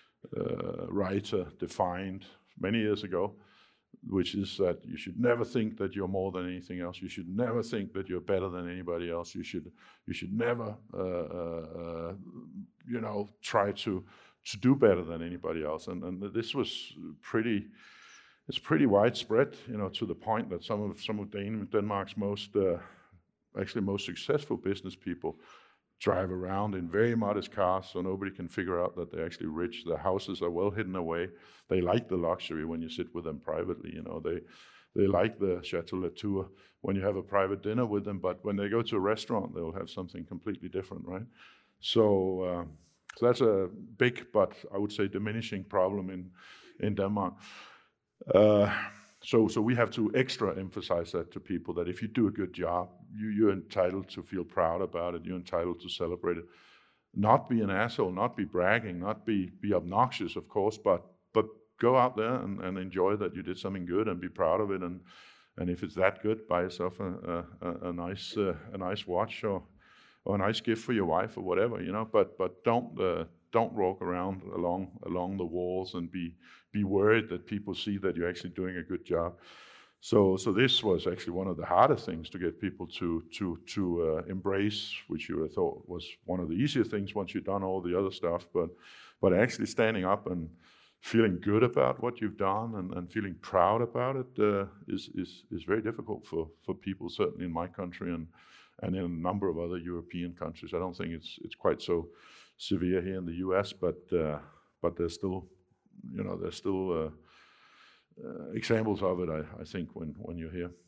[SPEAKER 2] uh, writer defined many years ago, which is that you should never think that you're more than anything else. You should never think that you're better than anybody else. You should you should never uh, uh, uh, you know try to to do better than anybody else. And and this was pretty. It's pretty widespread, you know, to the point that some of some of Dan- Denmark's most, uh, actually most successful business people drive around in very modest cars, so nobody can figure out that they're actually rich. Their houses are well hidden away. They like the luxury when you sit with them privately. You know, they they like the Chateau Latour when you have a private dinner with them. But when they go to a restaurant, they'll have something completely different, right? So, uh, so that's a big, but I would say diminishing problem in in Denmark. Uh, so, so we have to extra emphasize that to people, that if you do a good job, you, you're entitled to feel proud about it. You're entitled to celebrate it. Not be an asshole, not be bragging, not be be obnoxious, of course, but but go out there and, and enjoy that you did something good and be proud of it. And and if it's that good, buy yourself a a, a nice uh, a nice watch or or a nice gift for your wife or whatever, you know. But but don't. Uh, Don't walk around along along the walls and be be worried that people see that you're actually doing a good job. So, so this was actually one of the hardest things to get people to to to uh, embrace, which you would have thought was one of the easier things once you've done all the other stuff. But, but actually standing up and feeling good about what you've done and, and feeling proud about it uh, is is is very difficult for for people, certainly in my country and and in a number of other European countries. I don't think it's it's quite so severe here in the U S, but uh, but there's still, you know, there's still. Uh, Uh, examples of it, I, I think, when, when you're here.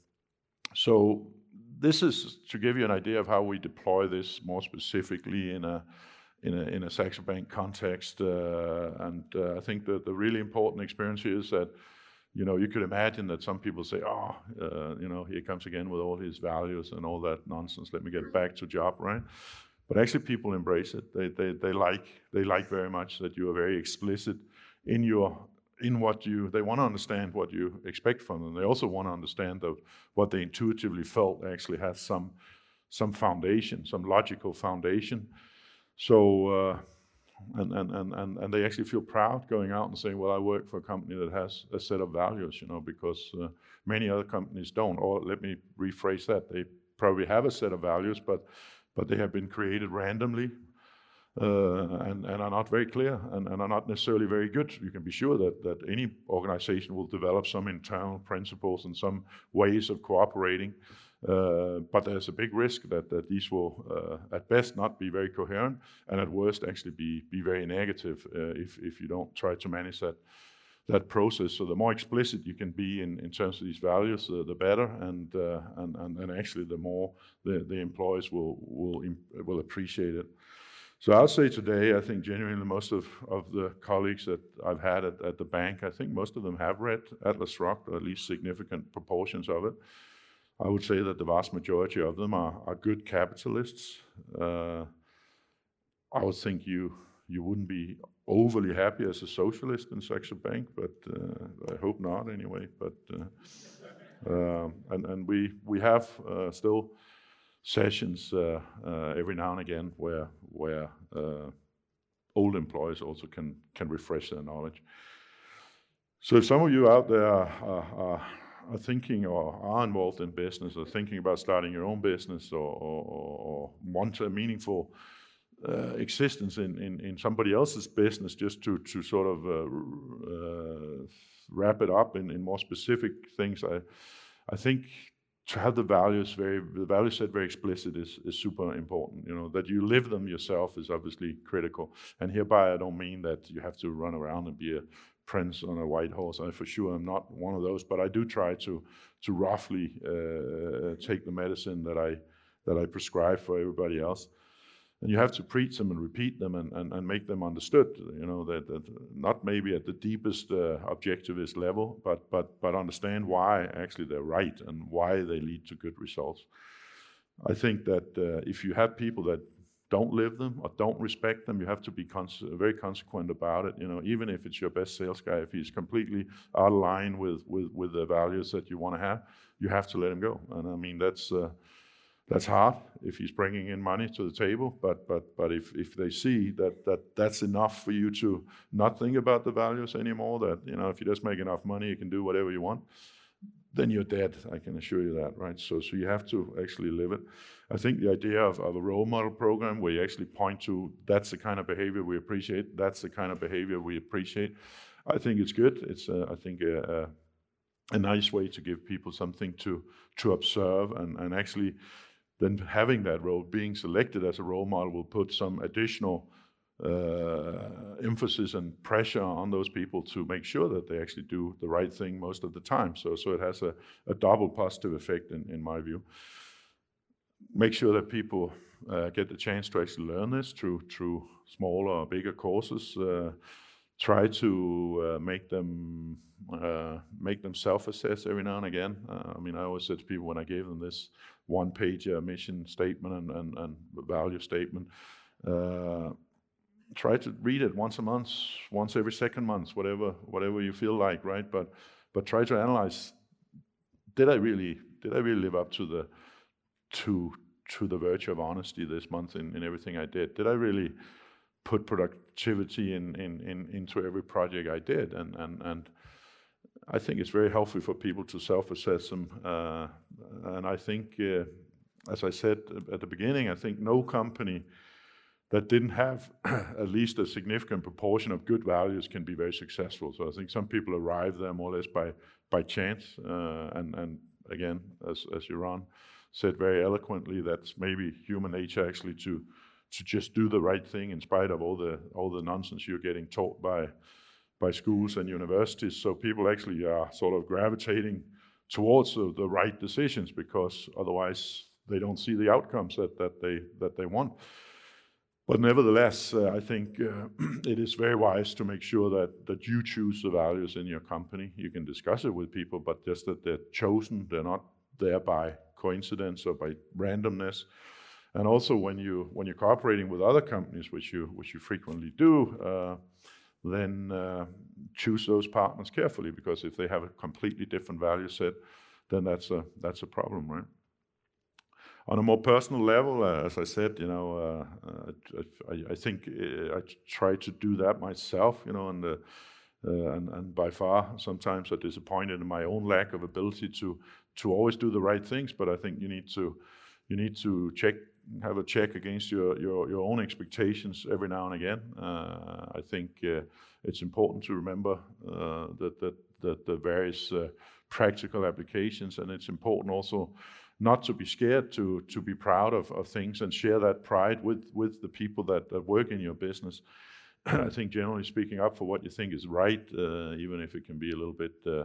[SPEAKER 2] So this is to give you an idea of how we deploy this more specifically in a in a, in a Saxo Bank context. Uh, and uh, I think that the really important experience here is that, you know, you could imagine that some people say, oh, uh, you know, here comes again with all his values and all that nonsense. Let me get back to job, right? But actually, people embrace it. They they they like they like very much that you are very explicit in your in what you, they want to understand what you expect from them. They also want to understand that what they intuitively felt actually has some some foundation, some logical foundation. So, uh, and, and, and, and, and they actually feel proud going out and saying, well, I work for a company that has a set of values, you know, because uh, many other companies don't. Or let me rephrase that, they probably have a set of values, but, but they have been created randomly. Uh, and, and are not very clear and, and are not necessarily very good. You can be sure that, that any organization will develop some internal principles and some ways of cooperating, uh, but there's a big risk that, that these will uh, at best not be very coherent and at worst actually be, be very negative uh, if, if you don't try to manage that, that process. So the more explicit you can be in, in terms of these values, uh, the better, and, uh, and, and, and actually the more the, the employees will, will, will appreciate it. So I'll say today, I think genuinely most of, of the colleagues that I've had at, at the bank, I think most of them have read Atlas Shrugged, or at least significant proportions of it. I would say that the vast majority of them are, are good capitalists. Uh, I would think you you wouldn't be overly happy as a socialist in Saxo Bank, but uh, I hope not anyway. But uh, uh, and and we we have uh, still sessions uh, uh, every now and again where where uh, old employees also can can refresh their knowledge. So if some of you out there are, are, are thinking or are involved in business or thinking about starting your own business or, or, or want a meaningful uh, existence in, in, in somebody else's business, just to, to sort of uh, uh, wrap it up in, in more specific things, I I think to have the values very, the value set very explicit is, is super important. You know, that you live them yourself is obviously critical. And hereby I don't mean that you have to run around and be a prince on a white horse. I for sure am not one of those, but I do try to to roughly uh, take the medicine that I that I prescribe for everybody else. And you have to preach them and repeat them and, and, and make them understood, you know, that, that not maybe at the deepest uh, objectivist level, but, but, but understand why actually they're right and why they lead to good results. I think that uh, if you have people that don't live them or don't respect them, you have to be cons- very consequent about it. You know, even if it's your best sales guy, if he's completely out of line with, with, with the values that you want to have, you have to let him go. And I mean, that's... Uh, That's hard if he's bringing in money to the table, but but but if, if they see that, that that's enough for you to not think about the values anymore, that, you know, if you just make enough money, you can do whatever you want, then you're dead, I can assure you that, right? So so you have to actually live it. I think the idea of, of a role model program where you actually point to, that's the kind of behavior we appreciate, that's the kind of behavior we appreciate, I think it's good. It's, uh, I think, a, a, a nice way to give people something to, to observe and, and actually... then having that role, being selected as a role model, will put some additional uh, emphasis and pressure on those people to make sure that they actually do the right thing most of the time. So, so it has a, a double positive effect in, in my view. Make sure that people uh, get the chance to actually learn this through through smaller or bigger courses. Uh, try to uh, make them uh, make them self-assess every now and again. Uh, I mean, I always said to people when I gave them this one-page uh, mission statement and, and, and value statement, uh, try to read it once a month, once every second month, whatever whatever you feel like, right? But but try to analyze: did I really did I really live up to the to to the virtue of honesty this month in, in everything I did? Did I really put productivity in, in, in into every project I did? And and and I think it's very helpful for people to self-assess them. Uh, and I think, uh, as I said at the beginning, I think no company that didn't have at least a significant proportion of good values can be very successful. So I think some people arrive there more or less by by chance. Uh, and, and again, as, as Jeroen said very eloquently, that's maybe human nature actually to to just do the right thing in spite of all the all the nonsense you're getting taught by by schools and universities. So people actually are sort of gravitating towards the, the right decisions because otherwise they don't see the outcomes that, that they that they want. But nevertheless, uh, I think uh, it is very wise to make sure that, that you choose the values in your company. You can discuss it with people, but just that they're chosen, they're not there by coincidence or by randomness. And also when you when you're cooperating with other companies, which you which you frequently do, uh, then uh, choose those partners carefully, because if they have a completely different value set, then that's a that's a problem, right? On a more personal level, uh, as I said, you know, uh, uh, I, I think I try to do that myself, you know, and, uh, uh, and and by far sometimes I'm disappointed in my own lack of ability to to always do the right things. But I think you need to you need to check have a check against your your, your own expectations every now and again. Uh, I think uh, it's important to remember uh, that that that the various uh, practical applications, and it's important also not to be scared to to be proud of, of things and share that pride with, with the people that, that work in your business. I think generally speaking up for what you think is right, uh, even if it can be a little bit uh,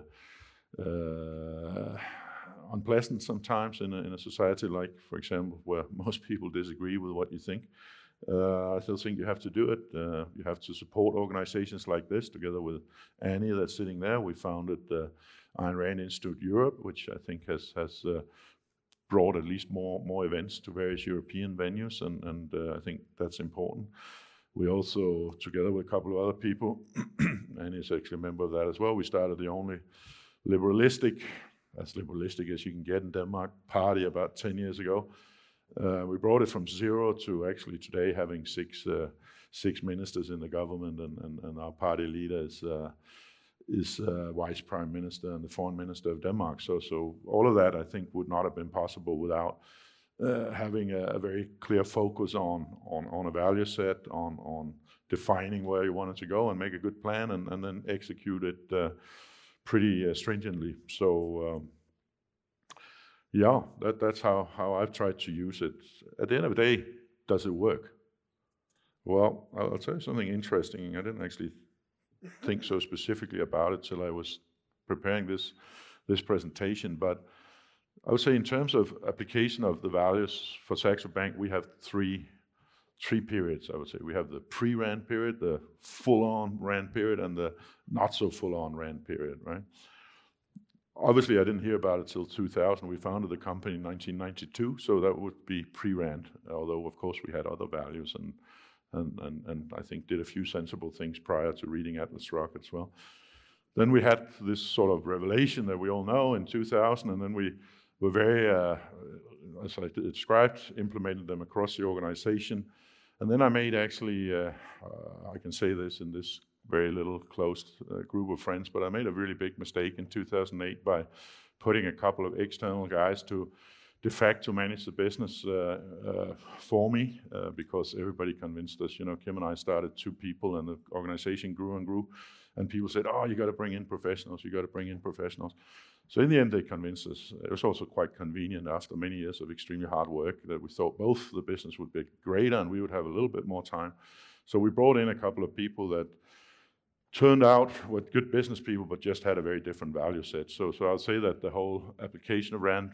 [SPEAKER 2] uh, unpleasant sometimes in a, in a society like, for example, where most people disagree with what you think. Uh, I still think you have to do it. Uh, you have to support organizations like this. Together with Annie that's sitting there, we founded uh, Ayn Rand Institute Europe, which I think has has uh, brought at least more more events to various European venues, and, and uh, I think that's important. We also, together with a couple of other people, and he's actually a member of that as well, we started the only liberalistic, as liberalistic as you can get in Denmark, party about ten years ago. Uh, we brought it from zero to actually today having six uh, six ministers in the government, and, and, and our party leader is uh, is uh, Vice Prime Minister and the Foreign Minister of Denmark. So, so all of that I think would not have been possible without uh, having a, a very clear focus on, on on a value set, on on defining where you wanted to go and make a good plan, and, and then execute it uh, pretty uh, stringently. So, um, yeah, that that's how how I've tried to use it. At the end of the day, does it work? Well, I'll, I'll tell you something interesting. I didn't actually think so specifically about it till I was preparing this this presentation, but I would say in terms of application of the values for Saxo Bank, we have three three periods. I would say we have the pre-Rand period, the full-on Rand period, and the not so full-on Rand period, right? Obviously, I didn't hear about it till two thousand. We founded the company in nineteen ninety-two, so that would be pre-Rand, although of course we had other values, and And, and, and I think did a few sensible things prior to reading Atlas Shrugged as well. Then we had this sort of revelation that we all know in two thousand, and then we were very, uh, as I described, implemented them across the organization. And then I made actually, uh, uh, I can say this in this very little closed uh, group of friends, but I made a really big mistake in two thousand eight by putting a couple of external guys to de facto manage the business uh, uh, for me, uh, because everybody convinced us, you know, Kim and I started two people and the organization grew and grew, and people said, oh, you got to bring in professionals, you got to bring in professionals. So in the end, they convinced us. It was also quite convenient after many years of extremely hard work that we thought both the business would be greater and we would have a little bit more time. So we brought in a couple of people that turned out were good business people, but just had a very different value set. So, so I'll say that the whole application of Rand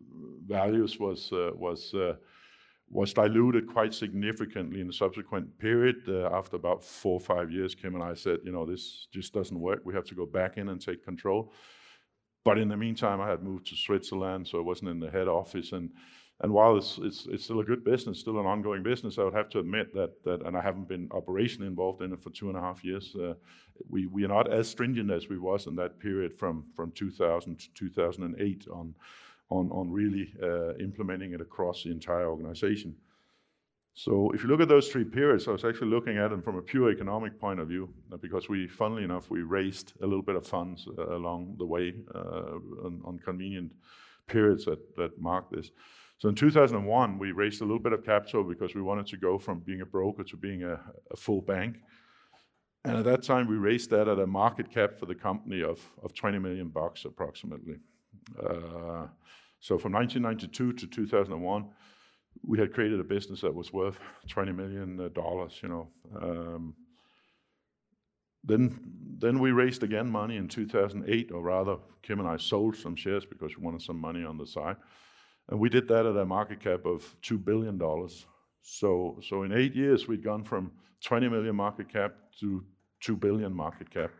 [SPEAKER 2] values was uh, was uh, was diluted quite significantly in the subsequent period. Uh, after about four or five years, Kim and I said, you know, this just doesn't work. We have to go back in and take control. But in the meantime, I had moved to Switzerland, so I wasn't in the head office. And and while it's it's, it's still a good business, still an ongoing business, I would have to admit that that, and I haven't been operationally involved in it for two and a half years. Uh, we we are not as stringent as we was in that period from from two thousand to two thousand eight on. On, on really uh, implementing it across the entire organization. So if you look at those three periods, I was actually looking at them from a pure economic point of view, because we, funnily enough, we raised a little bit of funds uh, along the way uh, on, on convenient periods that, that mark this. So in two thousand one, we raised a little bit of capital because we wanted to go from being a broker to being a, a full bank. And at that time, we raised that at a market cap for the company of, of twenty million bucks approximately. Uh, so from nineteen ninety-two to two thousand one, we had created a business that was worth twenty million dollars, you know. Um, then, then we raised again money in two thousand eight, or rather, Kim and I sold some shares because we wanted some money on the side. And we did that at a market cap of two billion dollars. So, so in eight years, we'd gone from twenty million market cap to two billion market cap.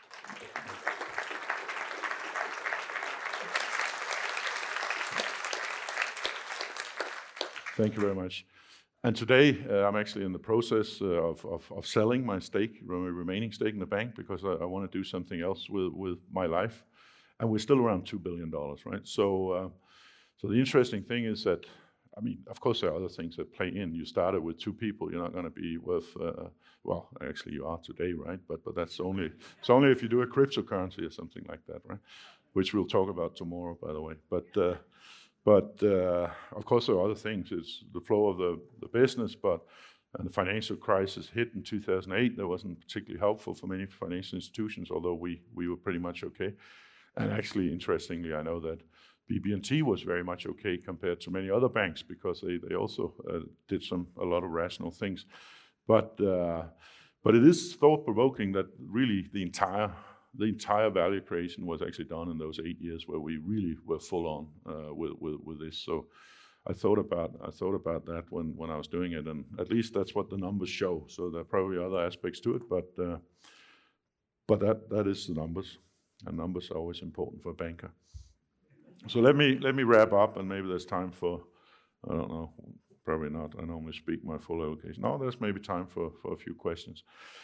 [SPEAKER 2] Thank you very much. And today, uh, I'm actually in the process uh, of, of, of selling my stake, my remaining stake in the bank, because I, I want to do something else with, with my life. And we're still around two billion dollars, right? So, uh, so the interesting thing is that, I mean, of course, there are other things that play in. You started with two people. You're not going to be worth, uh, well, actually, you are today, right? But but that's only it's only if you do a cryptocurrency or something like that, right? Which we'll talk about tomorrow, by the way. But uh, but uh, of course, there are other things. It's the flow of the, the business, but and the financial crisis hit in two thousand eight. That wasn't particularly helpful for many financial institutions, although we we were pretty much okay. And actually, interestingly, I know that B B and T was very much okay compared to many other banks, because they, they also uh, did some a lot of rational things. But uh, but it is thought-provoking that really the entire the entire value creation was actually done in those eight years where we really were full on uh, with, with with this. So I thought about I thought about that when, when I was doing it, and at least that's what the numbers show. So there are probably other aspects to it, but uh, but that that is the numbers, and numbers are always important for a banker. So let me let me wrap up, and maybe there's time for, I don't know, probably not. I normally speak my full allocation. No, there's maybe time for, for a few questions.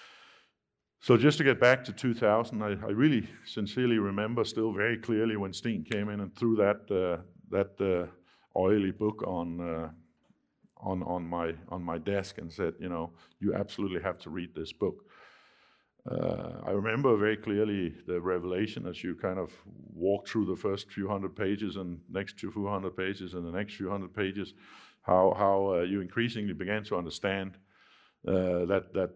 [SPEAKER 2] So just to get back to two thousand, I, I really sincerely remember still very clearly when Steen came in and threw that uh, that uh, oily book on uh, on on my on my desk and said, you know, you absolutely have to read this book. Uh, I remember very clearly the revelation as you kind of walk through the first few hundred pages and next few hundred pages and the next few hundred pages, how how uh, you increasingly began to understand uh, that that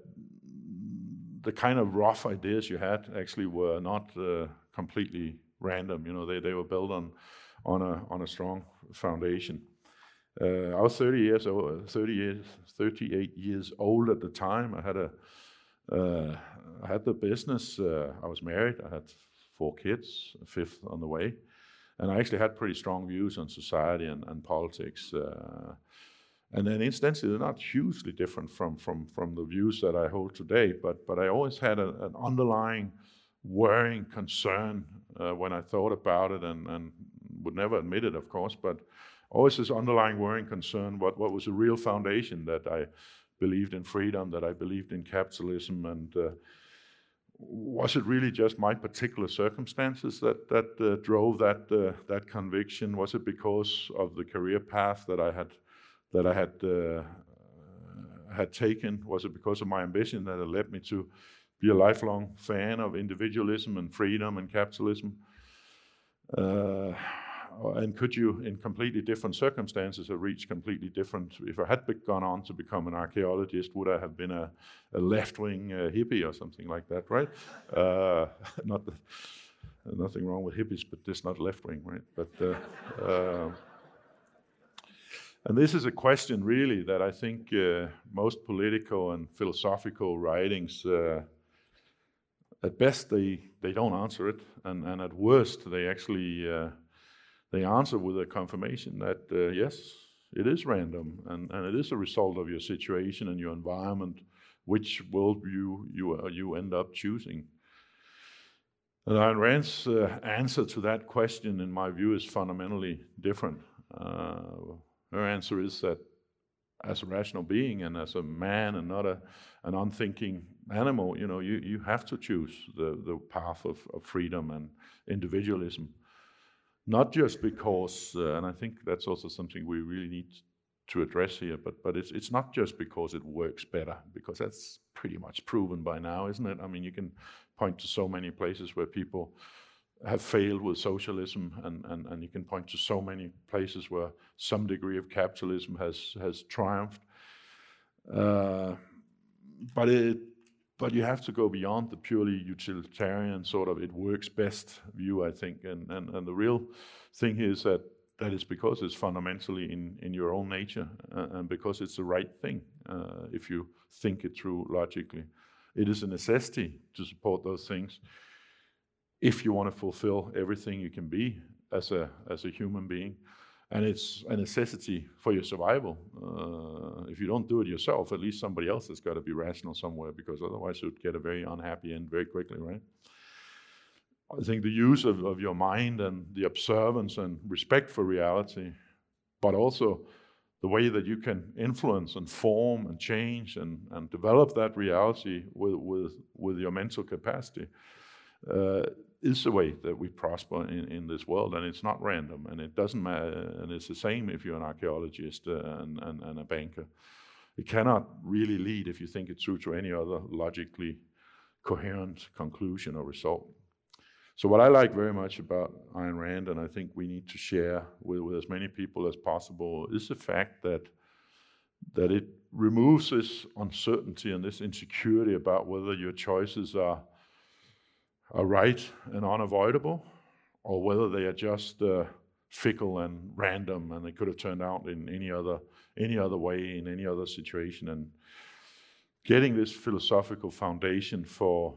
[SPEAKER 2] the kind of rough ideas you had actually were not uh, completely random. You know, they, they were built on on a on a strong foundation. Uh, I was thirty years old, thirty years, thirty-eight years old at the time. I had a Uh, I had the business, uh, I was married, I had four kids, a fifth on the way, and I actually had pretty strong views on society and, and politics. Uh, and then incidentally, they're not hugely different from, from, from the views that I hold today, but, but I always had a, an underlying worrying concern uh, when I thought about it, and, and would never admit it, of course, but always this underlying worrying concern, what, what was the real foundation that I believed in freedom, that I believed in capitalism, and uh, was it really just my particular circumstances that that uh, drove that uh, that conviction? Was it because of the career path that I had that I had uh, had taken? Was it because of my ambition that had led me to be a lifelong fan of individualism and freedom and capitalism? Uh, And could you, in completely different circumstances, have reached completely different? If I had be- gone on to become an archaeologist, would I have been a, a left-wing uh, hippie or something like that, right? Uh, not the, nothing wrong with hippies, but just not left-wing, right? But uh, uh, and this is a question really that I think uh, most political and philosophical writings, uh, at best they they don't answer it, and and at worst they actually. Uh, They answer with a confirmation that, uh, yes, it is random, and, and it is a result of your situation and your environment, which worldview you, uh, you end up choosing. And Ayn Rand's uh, answer to that question, in my view, is fundamentally different. Uh, her answer is that as a rational being and as a man and not a, an unthinking animal, you know, you, you have to choose the, the path of, of freedom and individualism. Not just because, uh, and I think that's also something we really need to address here, but but it's it's not just because it works better, because that's pretty much proven by now, isn't it? I mean, you can point to so many places where people have failed with socialism, and, and, and you can point to so many places where some degree of capitalism has has triumphed. Uh, but it but you have to go beyond the purely utilitarian sort of it works best view, I think, and and, and the real thing here is that that is because it's fundamentally in, in your own nature, uh, and because it's the right thing, uh, if you think it through logically. It is a necessity to support those things if you want to fulfill everything you can be as a as a human being. And it's a necessity for your survival. Uh, if you don't do it yourself, at least somebody else has got to be rational somewhere, because otherwise you'd get a very unhappy end very quickly, right? I think the use of, of your mind and the observance and respect for reality, but also the way that you can influence and form and change and, and develop that reality with, with, with your mental capacity, uh, is the way that we prosper in, in this world. And it's not random, and it doesn't matter, and it's the same if you're an archaeologist uh, and, and, and a banker. It cannot really lead, if you think it through, to any other logically coherent conclusion or result. So what I like very much about Ayn Rand, and I think we need to share with, with as many people as possible, is the fact that that it removes this uncertainty and this insecurity about whether your choices are are right and unavoidable, or whether they are just uh, fickle and random, and they could have turned out in any other any other way, in any other situation. And getting this philosophical foundation for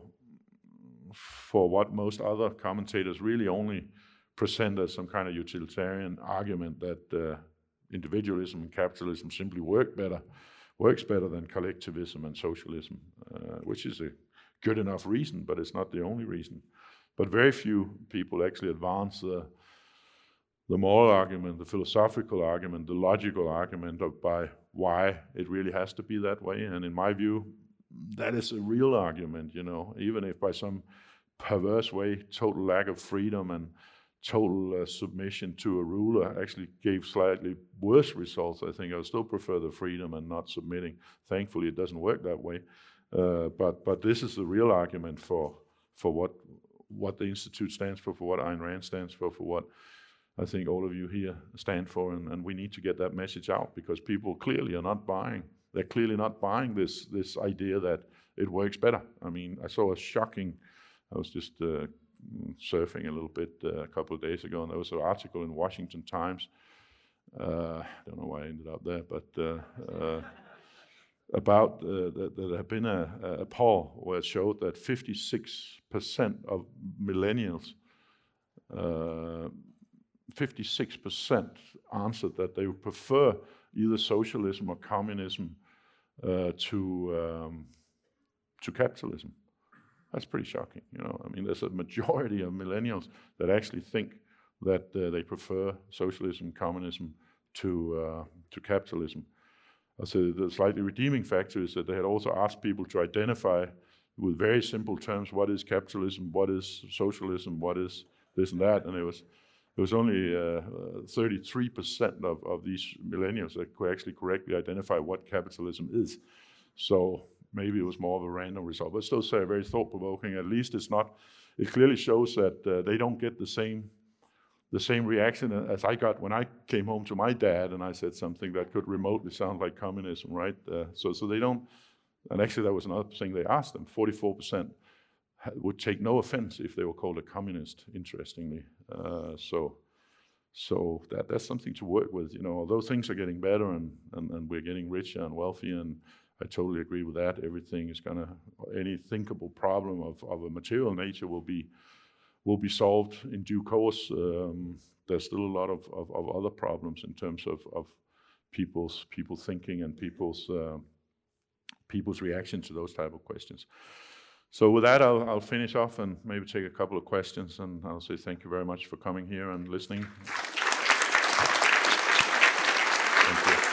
[SPEAKER 2] for what most other commentators really only present as some kind of utilitarian argument that uh, individualism and capitalism simply work better, works better than collectivism and socialism, uh, which is a good enough reason, but it's not the only reason. But very few people actually advance the, the moral argument, the philosophical argument, the logical argument of by why it really has to be that way. And in my view, that is a real argument, you know, even if by some perverse way, total lack of freedom and total uh, submission to a ruler actually gave slightly worse results. I think I would still prefer the freedom and not submitting. Thankfully, it doesn't work that way. Uh, but but this is the real argument for for what what the Institute stands for, for what Ayn Rand stands for, for what I think all of you here stand for, and, and we need to get that message out, because people clearly are not buying. They're clearly not buying this this idea that it works better. I mean, I saw a shocking. I was just uh, surfing a little bit uh, a couple of days ago, and there was an article in Washington Times. Uh, I don't know why I ended up there, but uh, uh, about uh, that there had been a, a poll where it showed that fifty-six percent of millennials, uh, fifty-six percent answered that they would prefer either socialism or communism uh, to um, to capitalism. That's pretty shocking, you know. I mean, there's a majority of millennials that actually think that uh, they prefer socialism, communism to uh, to capitalism. So the slightly redeeming factor is that they had also asked people to identify with very simple terms what is capitalism, what is socialism, what is this and that, and it was it was only uh, thirty-three percent of, of these millennials that could actually correctly identify what capitalism is. So maybe it was more of a random result, but still say very thought-provoking. At least it's not. It clearly shows that uh, they don't get the same the same reaction as I got when I came home to my dad and I said something that could remotely sound like communism, right? Uh, so, so they don't. And actually, that was another thing they asked them. forty-four percent would take no offense if they were called a communist. Interestingly, uh, so so that that's something to work with. You know, although things are getting better and and, and we're getting richer and wealthy, and I totally agree with that. Everything is gonna, any thinkable problem of, of a material nature will be will be solved in due course. Um, there's still a lot of, of, of other problems in terms of, of people's people thinking and people's uh, people's reaction to those type of questions. So with that, I'll, I'll finish off and maybe take a couple of questions, and I'll say thank you very much for coming here and listening. Thank you.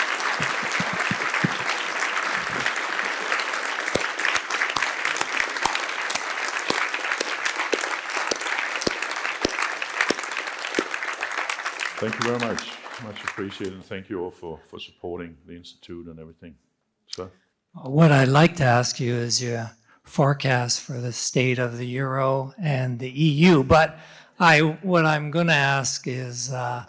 [SPEAKER 2] Thank you very much. Much appreciated, and thank you all for, for supporting the Institute and everything. So,
[SPEAKER 3] what I'd like to ask you is your forecast for the state of the euro and the E U. But I, what I'm going to ask is, uh,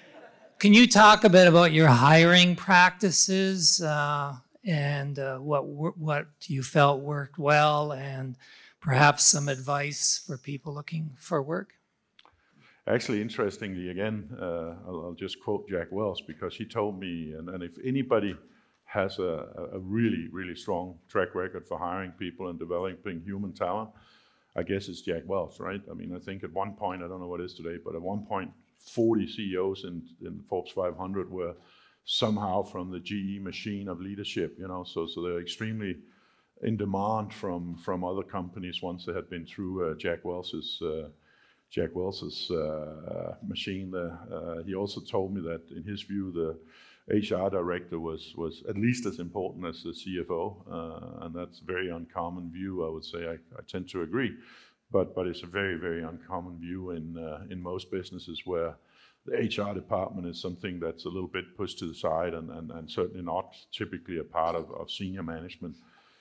[SPEAKER 3] can you talk a bit about your hiring practices uh, and uh, what what you felt worked well, and perhaps some advice for people looking for work?
[SPEAKER 2] Actually, interestingly, again, uh, I'll, I'll just quote Jack Welch, because he told me, and, and if anybody has a, a really, really strong track record for hiring people and developing human talent, I guess it's Jack Welch, right? I mean, I think at one point, I don't know what it is today, but at one point, forty C E Os in, in Forbes five hundred were somehow from the G E machine of leadership, you know, so so they're extremely in demand from, from other companies once they had been through uh, Jack Welch's uh, Jack Welch's uh, machine there. Uh, he also told me that in his view, the H R director was was at least as important as the C F O, uh, and that's a very uncommon view. I would say I, I tend to agree, but but it's a very very uncommon view in uh, in most businesses where the H R department is something that's a little bit pushed to the side and and, and certainly not typically a part of, of senior management.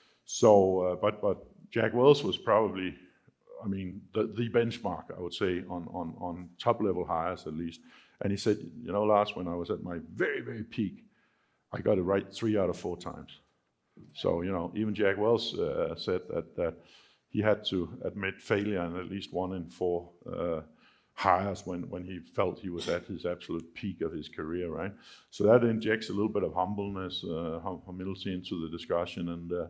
[SPEAKER 2] So, uh, but but Jack Welch was probably, I mean, the, the benchmark, I would say, on, on, on top-level hires at least. And he said, you know, Lars, when I was at my very, very peak, I got it right three out of four times. So, you know, even Jack Welch uh, said that, that he had to admit failure in at least one in four uh, hires when, when he felt he was at his absolute peak of his career, right? So that injects a little bit of humbleness, uh, humility into the discussion. And uh,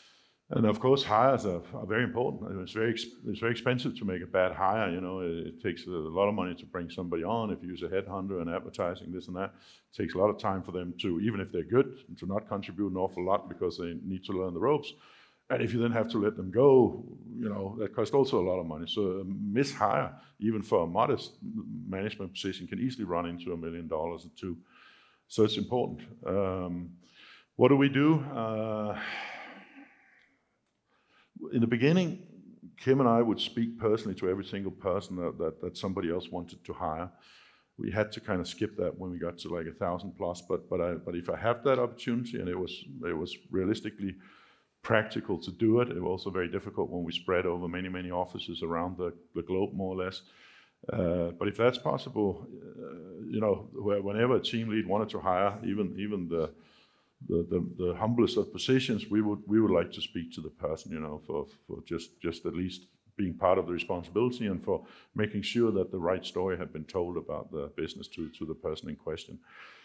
[SPEAKER 2] And of course, hires are, are very important. It's very it's very expensive to make a bad hire. You know, it, it takes a lot of money to bring somebody on. If you use a headhunter and advertising, this and that, it takes a lot of time for them to, even if they're good, to not contribute an awful lot because they need to learn the ropes. And if you then have to let them go, you know, that costs also a lot of money. So a mishire, even for a modest management position, can easily run into a million dollars or two. So it's important. Um, what do we do? Uh, In the beginning, Kim and I would speak personally to every single person that, that, that somebody else wanted to hire. We had to kind of skip that when we got to like a thousand plus, but but I but if I have that opportunity and it was it was realistically practical to do it, it was also very difficult when we spread over many many offices around the, the globe more or less. Uh, but if that's possible, uh, you know, whenever a team lead wanted to hire, even even the The, the, the humblest of positions, we would we would like to speak to the person, you know, for, for just, just at least being part of the responsibility and for making sure that the right story had been told about the business to, to the person in question.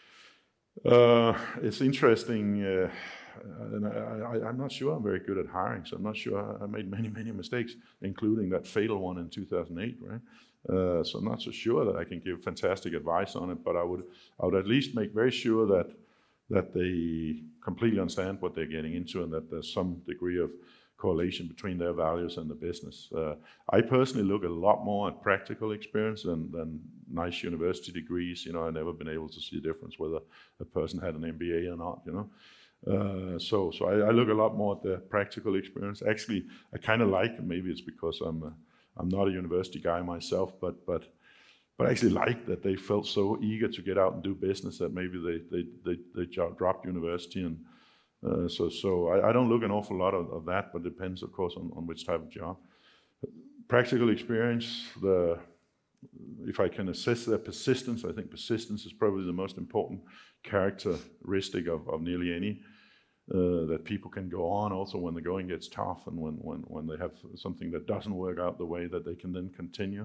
[SPEAKER 2] Uh, it's interesting, uh, and I, I, I'm not sure I'm very good at hiring, so I'm not sure I made many, many mistakes, including that fatal one in two thousand eight, right? Uh, so I'm not so sure that I can give fantastic advice on it, but I would I would at least make very sure that that they completely understand what they're getting into and that there's some degree of correlation between their values and the business. Uh, I personally look a lot more at practical experience than, than nice university degrees. You know, I've never been able to see a difference whether a person had an M B A or not, you know. Uh, so so I, I look a lot more at the practical experience. Actually, I kind of like, maybe it's because I'm a, I'm not a university guy myself, but but But I actually liked that they felt so eager to get out and do business that maybe they they they, they dropped university. And uh, so so I, I don't look an awful lot of, of that, but it depends, of course, on, on which type of job. Practical experience, the if I can assess their persistence, I think persistence is probably the most important characteristic of, of nearly any, uh, that people can go on also when the going gets tough and when, when, when they have something that doesn't work out the way that they can then continue.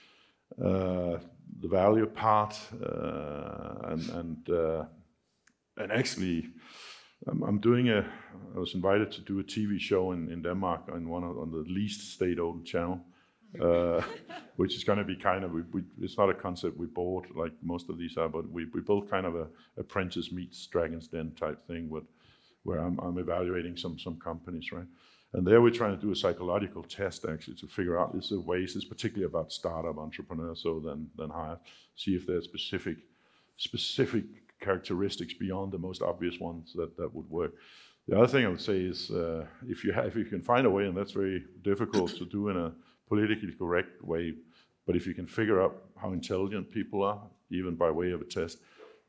[SPEAKER 2] Uh, the value part, uh, and and uh, and actually, I'm, I'm doing a. I was invited to do a T V show in, in Denmark on one of, on the least state-owned channel, uh, which is going to be kind of. We, we, it's not a concept we bought like most of these are, but we we built kind of a Apprentice meets Dragon's Den type thing, with, where I'm I'm evaluating some some companies, right. And there we're trying to do a psychological test actually to figure out is there ways, it's particularly about startup entrepreneurs, so then then hire, see if there's specific specific characteristics beyond the most obvious ones that, that would work. The other thing I would say is uh, if you have if you can find a way, and that's very difficult to do in a politically correct way, but if you can figure out how intelligent people are, even by way of a test,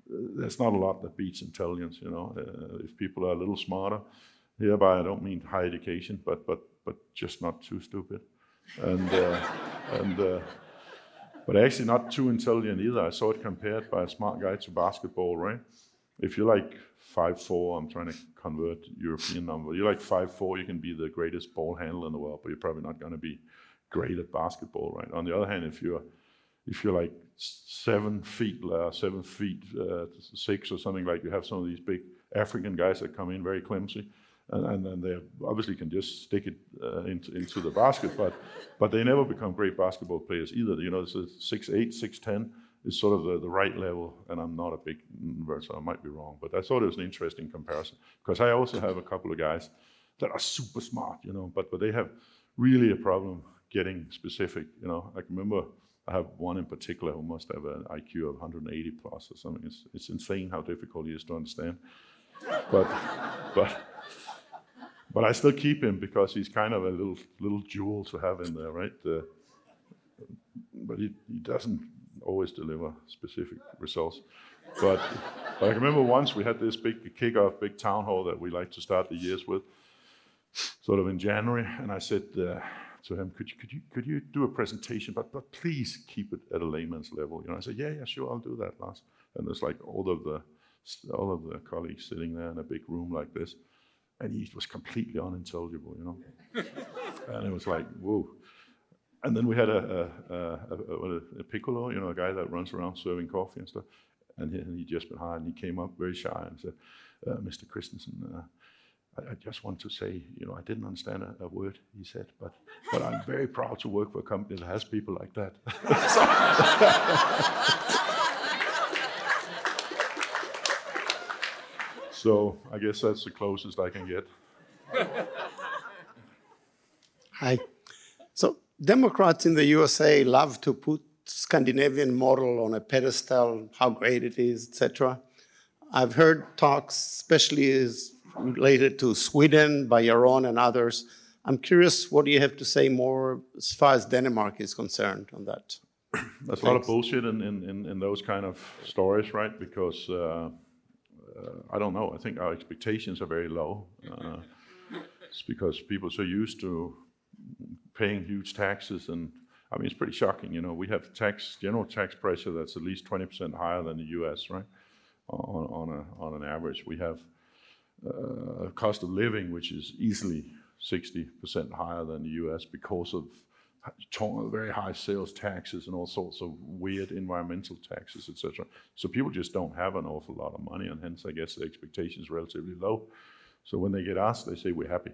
[SPEAKER 2] there's not a lot that beats intelligence, you know. Uh, if people are a little smarter, hereby I don't mean high education, but but but just not too stupid, and uh, and uh, but actually not too intelligent either. I saw it compared by a smart guy to basketball, right? If you're like five four, I'm trying to convert European number. You're like five four, you can be the greatest ball handler in the world, but you're probably not going to be great at basketball, right? On the other hand, if you're if you're like seven feet, uh, seven feet uh, six or something, like you have some of these big African guys that come in very clumsy, and, and, and they obviously can just stick it uh, into into the basket, but but they never become great basketball players either. You know, so six eight, six ten is sort of the, the right level, and I'm not a big nerd, so I might be wrong, but I thought it was an interesting comparison, because I also have a couple of guys that are super smart, you know, but but they have really a problem getting specific, you know. I can remember I have one in particular who must have an I Q of one hundred eighty plus or something. It's, it's insane how difficult he is to understand. But but but I still keep him because he's kind of a little little jewel to have in there, right? Uh, but he, he doesn't always deliver specific results. But, but I can remember once we had this big kickoff, big town hall that we like to start the years with, sort of in January, and I said uh, to him, could you, could you could you do a presentation, but but please keep it at a layman's level. You know, I said, yeah, yeah, sure, I'll do that, Lars. And there's like all of the all of the colleagues sitting there in a big room like this, and he was completely unintelligible, you know. And it was like, whoa. And then we had a a, a, a a piccolo, you know, a guy that runs around serving coffee and stuff, and he, and he just been hired, and he came up very shy and said, uh, Mister Christensen, uh, I, I just want to say, you know, I didn't understand a, a word he said, but but I'm very proud to work for a company that has people like that. So I guess that's the closest I can get.
[SPEAKER 4] Hi. So Democrats in the U S A love to put Scandinavian model on a pedestal, how great it is, et cetera. I've heard talks, especially is related to Sweden by Yaron and others. I'm curious, what do you have to say more as far as Denmark is concerned on that?
[SPEAKER 2] There's a lot of bullshit in, in, in those kind of stories, right? Because, uh, uh, I don't know, I think our expectations are very low. Uh, it's because people are so used to paying huge taxes, and I mean, it's pretty shocking, you know. We have tax, general tax pressure that's at least twenty percent higher than the U S, right? On, on, a, on an average. We have uh, a cost of living which is easily sixty percent higher than the U S because of very high sales taxes and all sorts of weird environmental taxes, et cetera. So people just don't have an awful lot of money, and hence I guess the expectation is relatively low. So when they get asked, they say, we're happy.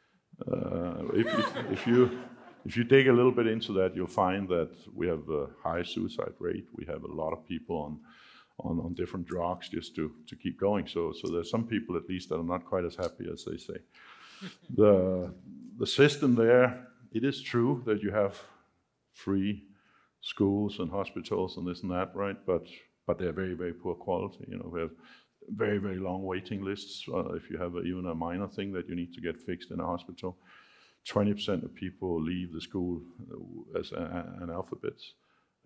[SPEAKER 2] Uh, if, if, if you if you dig a little bit into that, you'll find that we have a high suicide rate. We have a lot of people on on, on different drugs just to, to keep going. So so there's some people at least that are not quite as happy as they say. The the system there, it is true that you have free schools and hospitals and this and that, right? But but they're very, very poor quality. You know, we have very, very long waiting lists. Uh, if you have a, even a minor thing that you need to get fixed in a hospital, twenty percent of people leave the school as analphabets.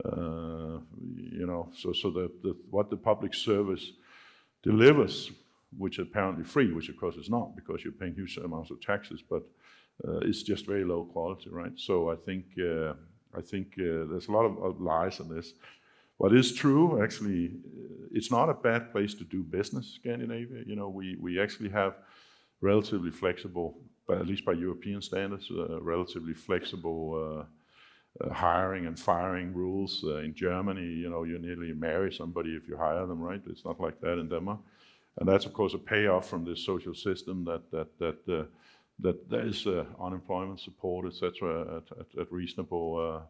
[SPEAKER 2] Uh, you know, so so the, the what the public service delivers, which is apparently free, which of course is not because you're paying huge amounts of taxes, but uh, it's just very low quality, right? So I think uh, I think uh, there's a lot of, of lies in this. What is true, actually, it's not a bad place to do business, Scandinavia. You know, we, we actually have relatively flexible, but at least by European standards, uh, relatively flexible uh, uh, hiring and firing rules. Uh, in Germany, you know, you nearly marry somebody if you hire them, right? It's not like that in Denmark. And that's, of course, a payoff from this social system that that that uh, that there is uh, unemployment support, et cetera, at, at, at reasonable uh,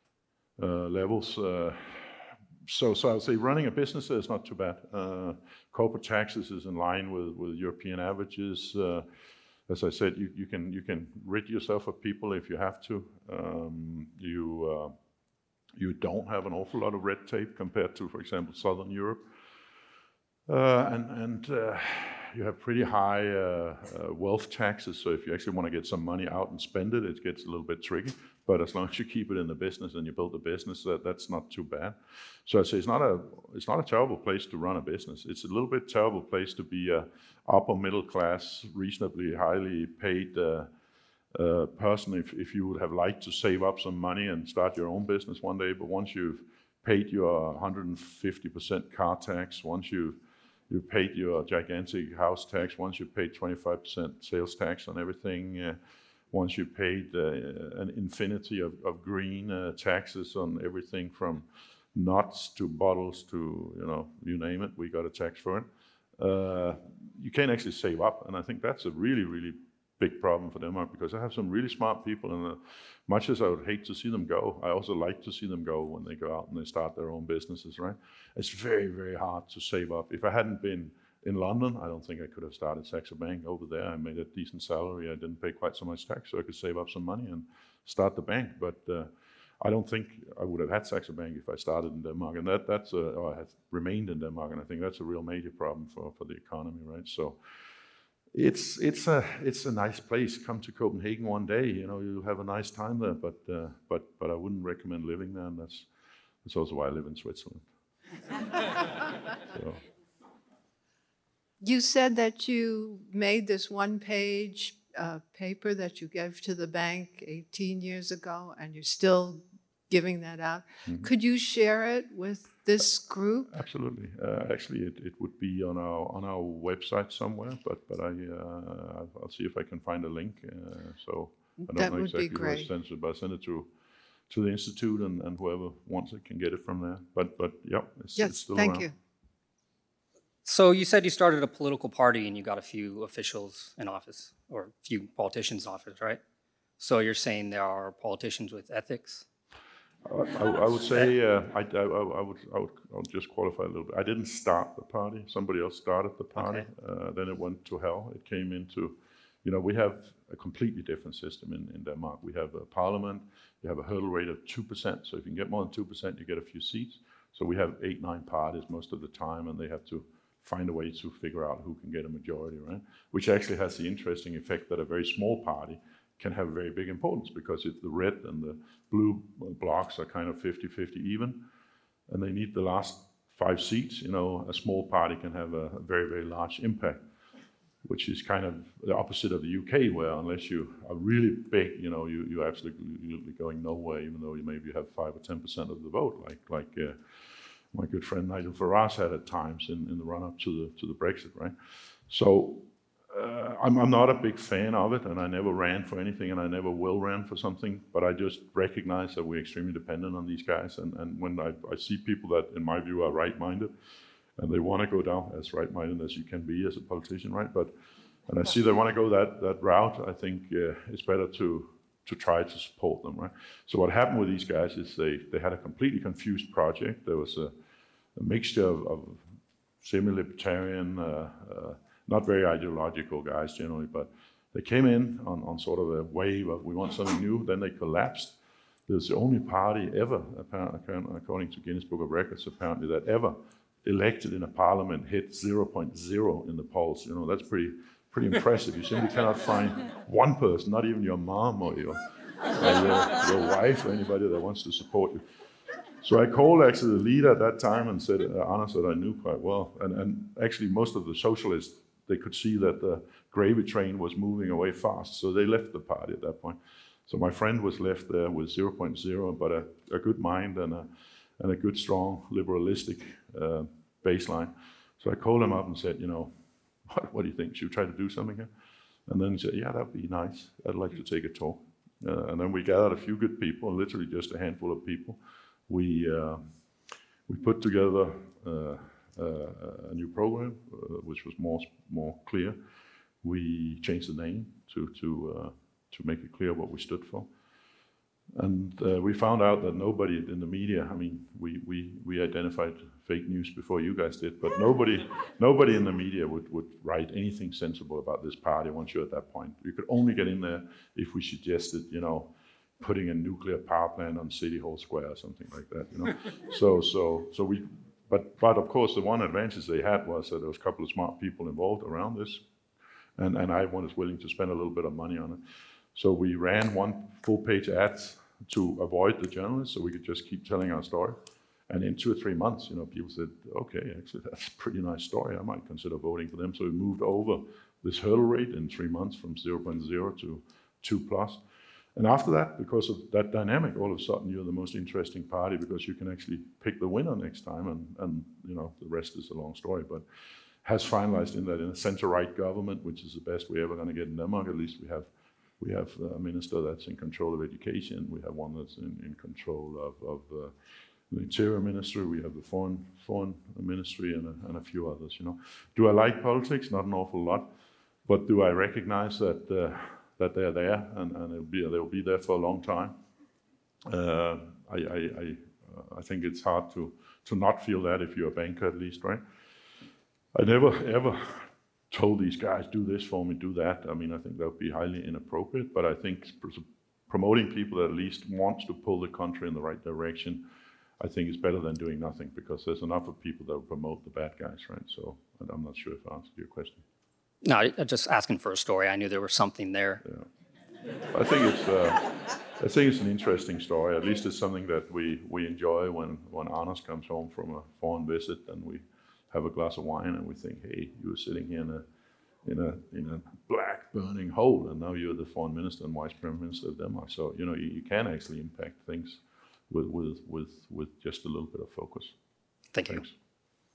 [SPEAKER 2] uh, levels. Uh, So, so I would say running a business is not too bad. Uh, corporate taxes is in line with, with European averages. Uh, as I said, you, you can you can rid yourself of people if you have to. Um, you uh, you don't have an awful lot of red tape compared to, for example, Southern Europe. Uh, and and uh, you have pretty high uh, uh, wealth taxes. So if you actually want to get some money out and spend it, it gets a little bit tricky. But as long as you keep it in the business and you build a business, that, that's not too bad. So I'd say it's not a it's not a terrible place to run a business. It's a little bit terrible place to be a upper middle class, reasonably highly paid uh, uh, person if, if you would have liked to save up some money and start your own business one day. But once you've paid your one hundred fifty percent car tax, once you've you paid your gigantic house tax, once you paid twenty-five percent sales tax on everything, uh, once you paid uh, an infinity of, of green uh, taxes on everything from nuts to bottles to, you know, you name it, we got a tax for it. Uh, you can't actually save up, and I think that's a really, really big problem for Denmark, because I have some really smart people, and uh, much as I would hate to see them go, I also like to see them go when they go out and they start their own businesses, right? It's very, very hard to save up. If I hadn't been in London, I don't think I could have started Saxo Bank over there. I made a decent salary. I didn't pay quite so much tax, so I could save up some money and start the bank. But uh, I don't think I would have had Saxo Bank if I started in Denmark, and that that's a, or I had remained in Denmark, and I think that's a real major problem for, for the economy, right? So it's it's a it's a nice place. Come to Copenhagen one day, you know, you'll have a nice time there, but uh, but but I wouldn't recommend living there, and that's that's also why I live in Switzerland. So.
[SPEAKER 5] You said that you made this one-page uh, paper that you gave to the bank eighteen years ago, and you're still giving that out. Mm-hmm. Could you share it with this group?
[SPEAKER 2] Absolutely. Uh, actually, it, it would be on our on our website somewhere, but but I uh, I'll see if I can find a link. Uh, so I don't
[SPEAKER 5] that
[SPEAKER 2] know
[SPEAKER 5] would
[SPEAKER 2] exactly
[SPEAKER 5] be great.
[SPEAKER 2] where I send it, but I send it to to the institute, and, and whoever wants it can get it from there. But but yeah, it's,
[SPEAKER 5] yes,
[SPEAKER 2] it's still
[SPEAKER 5] thank
[SPEAKER 2] around.
[SPEAKER 5] you.
[SPEAKER 6] So you said you started a political party and you got a few officials in office, or a few politicians in office, right? So you're saying there are politicians with ethics?
[SPEAKER 2] I, I, I would say uh, I, I, I would I would I would just qualify a little bit. I didn't start the party. Somebody else started the party. Okay. Uh, then it went to hell. It came into, you know, we have a completely different system in, in Denmark. We have a parliament. We have a hurdle rate of two percent. So if you can get more than two percent, you get a few seats. So we have eight, nine parties most of the time, and they have to find a way to figure out who can get a majority, right? Which actually has the interesting effect that a very small party can have very big importance, because if the red and the blue blocks are kind of fifty-fifty even, and they need the last five seats, you know, a small party can have a, a very, very large impact, which is kind of the opposite of the U K, where unless you are really big, you know, you, you're absolutely going nowhere, even though you maybe have five or ten percent of the vote, like like uh, my good friend Nigel Farage had at times in, in the run-up to the to the Brexit, right? So uh, I'm, I'm not a big fan of it, and I never ran for anything, and I never will run for something, but I just recognize that we're extremely dependent on these guys, and, and when I, I see people that, in my view, are right-minded, and they want to go down as right-minded as you can be as a politician, right? But and I see they want to go that that route, I think uh, it's better to to try to support them, right? So what happened with these guys is they, they had a completely confused project. There was a, a mixture of, of semi-libertarian, uh, uh, not very ideological guys generally, but they came in on, on sort of a wave of we want something new, then they collapsed. There's the only party ever, apparently, according to Guinness Book of Records, apparently, that ever elected in a parliament hit zero point zero in the polls. You know, that's pretty pretty impressive. You simply cannot find one person, not even your mom or your, or your, your wife or anybody that wants to support you. So I called actually the leader at that time and said, uh, Anders, that I knew quite well. And, and actually most of the socialists, they could see that the gravy train was moving away fast. So they left the party at that point. So my friend was left there with zero point zero, but a, a good mind and a, and a good, strong, liberalistic uh, baseline. So I called him up and said, you know, what, what do you think? Should we try to do something here? And then he said, yeah, that'd be nice. I'd like to take a talk. Uh, and then we gathered a few good people, literally just a handful of people. We uh, we put together uh, uh, a new program, uh, which was more more clear. We changed the name to to uh, to make it clear what we stood for. And uh, we found out that nobody in the media, I mean, we, we, we identified fake news before you guys did, but nobody nobody in the media would, would write anything sensible about this party once you're at that point. You could only get in there if we suggested, you know, putting a nuclear power plant on City Hall Square or something like that, you know. so so so we, but but of course, the one advantage they had was that there was a couple of smart people involved around this, and and I was willing to spend a little bit of money on it. So we ran one full-page ads to avoid the journalists, so we could just keep telling our story. And in two or three months, you know, people said, "Okay, actually, that's a pretty nice story. I might consider voting for them." So we moved over this hurdle rate in three months from zero point zero to two plus. And after that, because of that dynamic, all of a sudden you're the most interesting party because you can actually pick the winner next time, and, and you know, the rest is a long story. But has finalized in that in a center-right government, which is the best we're ever going to get in Denmark. At least we have we have a minister that's in control of education. We have one that's in, in control of, of uh, the Interior Ministry. We have the Foreign Foreign Ministry and a, and a few others. You know, do I like politics? Not an awful lot, but do I recognize that? Uh, that they're there, and, and it'll be, they'll be there for a long time. Uh, I, I, I, I think it's hard to, to not feel that if you're a banker at least, right? I never ever told these guys, do this for me, do that. I mean, I think that would be highly inappropriate, but I think pr- promoting people that at least wants to pull the country in the right direction, I think is better than doing nothing, because there's enough of people that will promote the bad guys, right? So I'm not sure if I answered your question.
[SPEAKER 6] No, I'm just asking for a story. I knew there was something there.
[SPEAKER 2] Yeah. I think it's uh, I think it's an interesting story. At least it's something that we, we enjoy when, when Anders comes home from a foreign visit and we have a glass of wine and we think, hey, you were sitting here in a in a in a black burning hole, and now you're the foreign minister and vice prime minister of Denmark. So you know you, you can actually impact things with with with with just a little bit of focus.
[SPEAKER 6] Thank
[SPEAKER 2] Thanks.
[SPEAKER 6] you.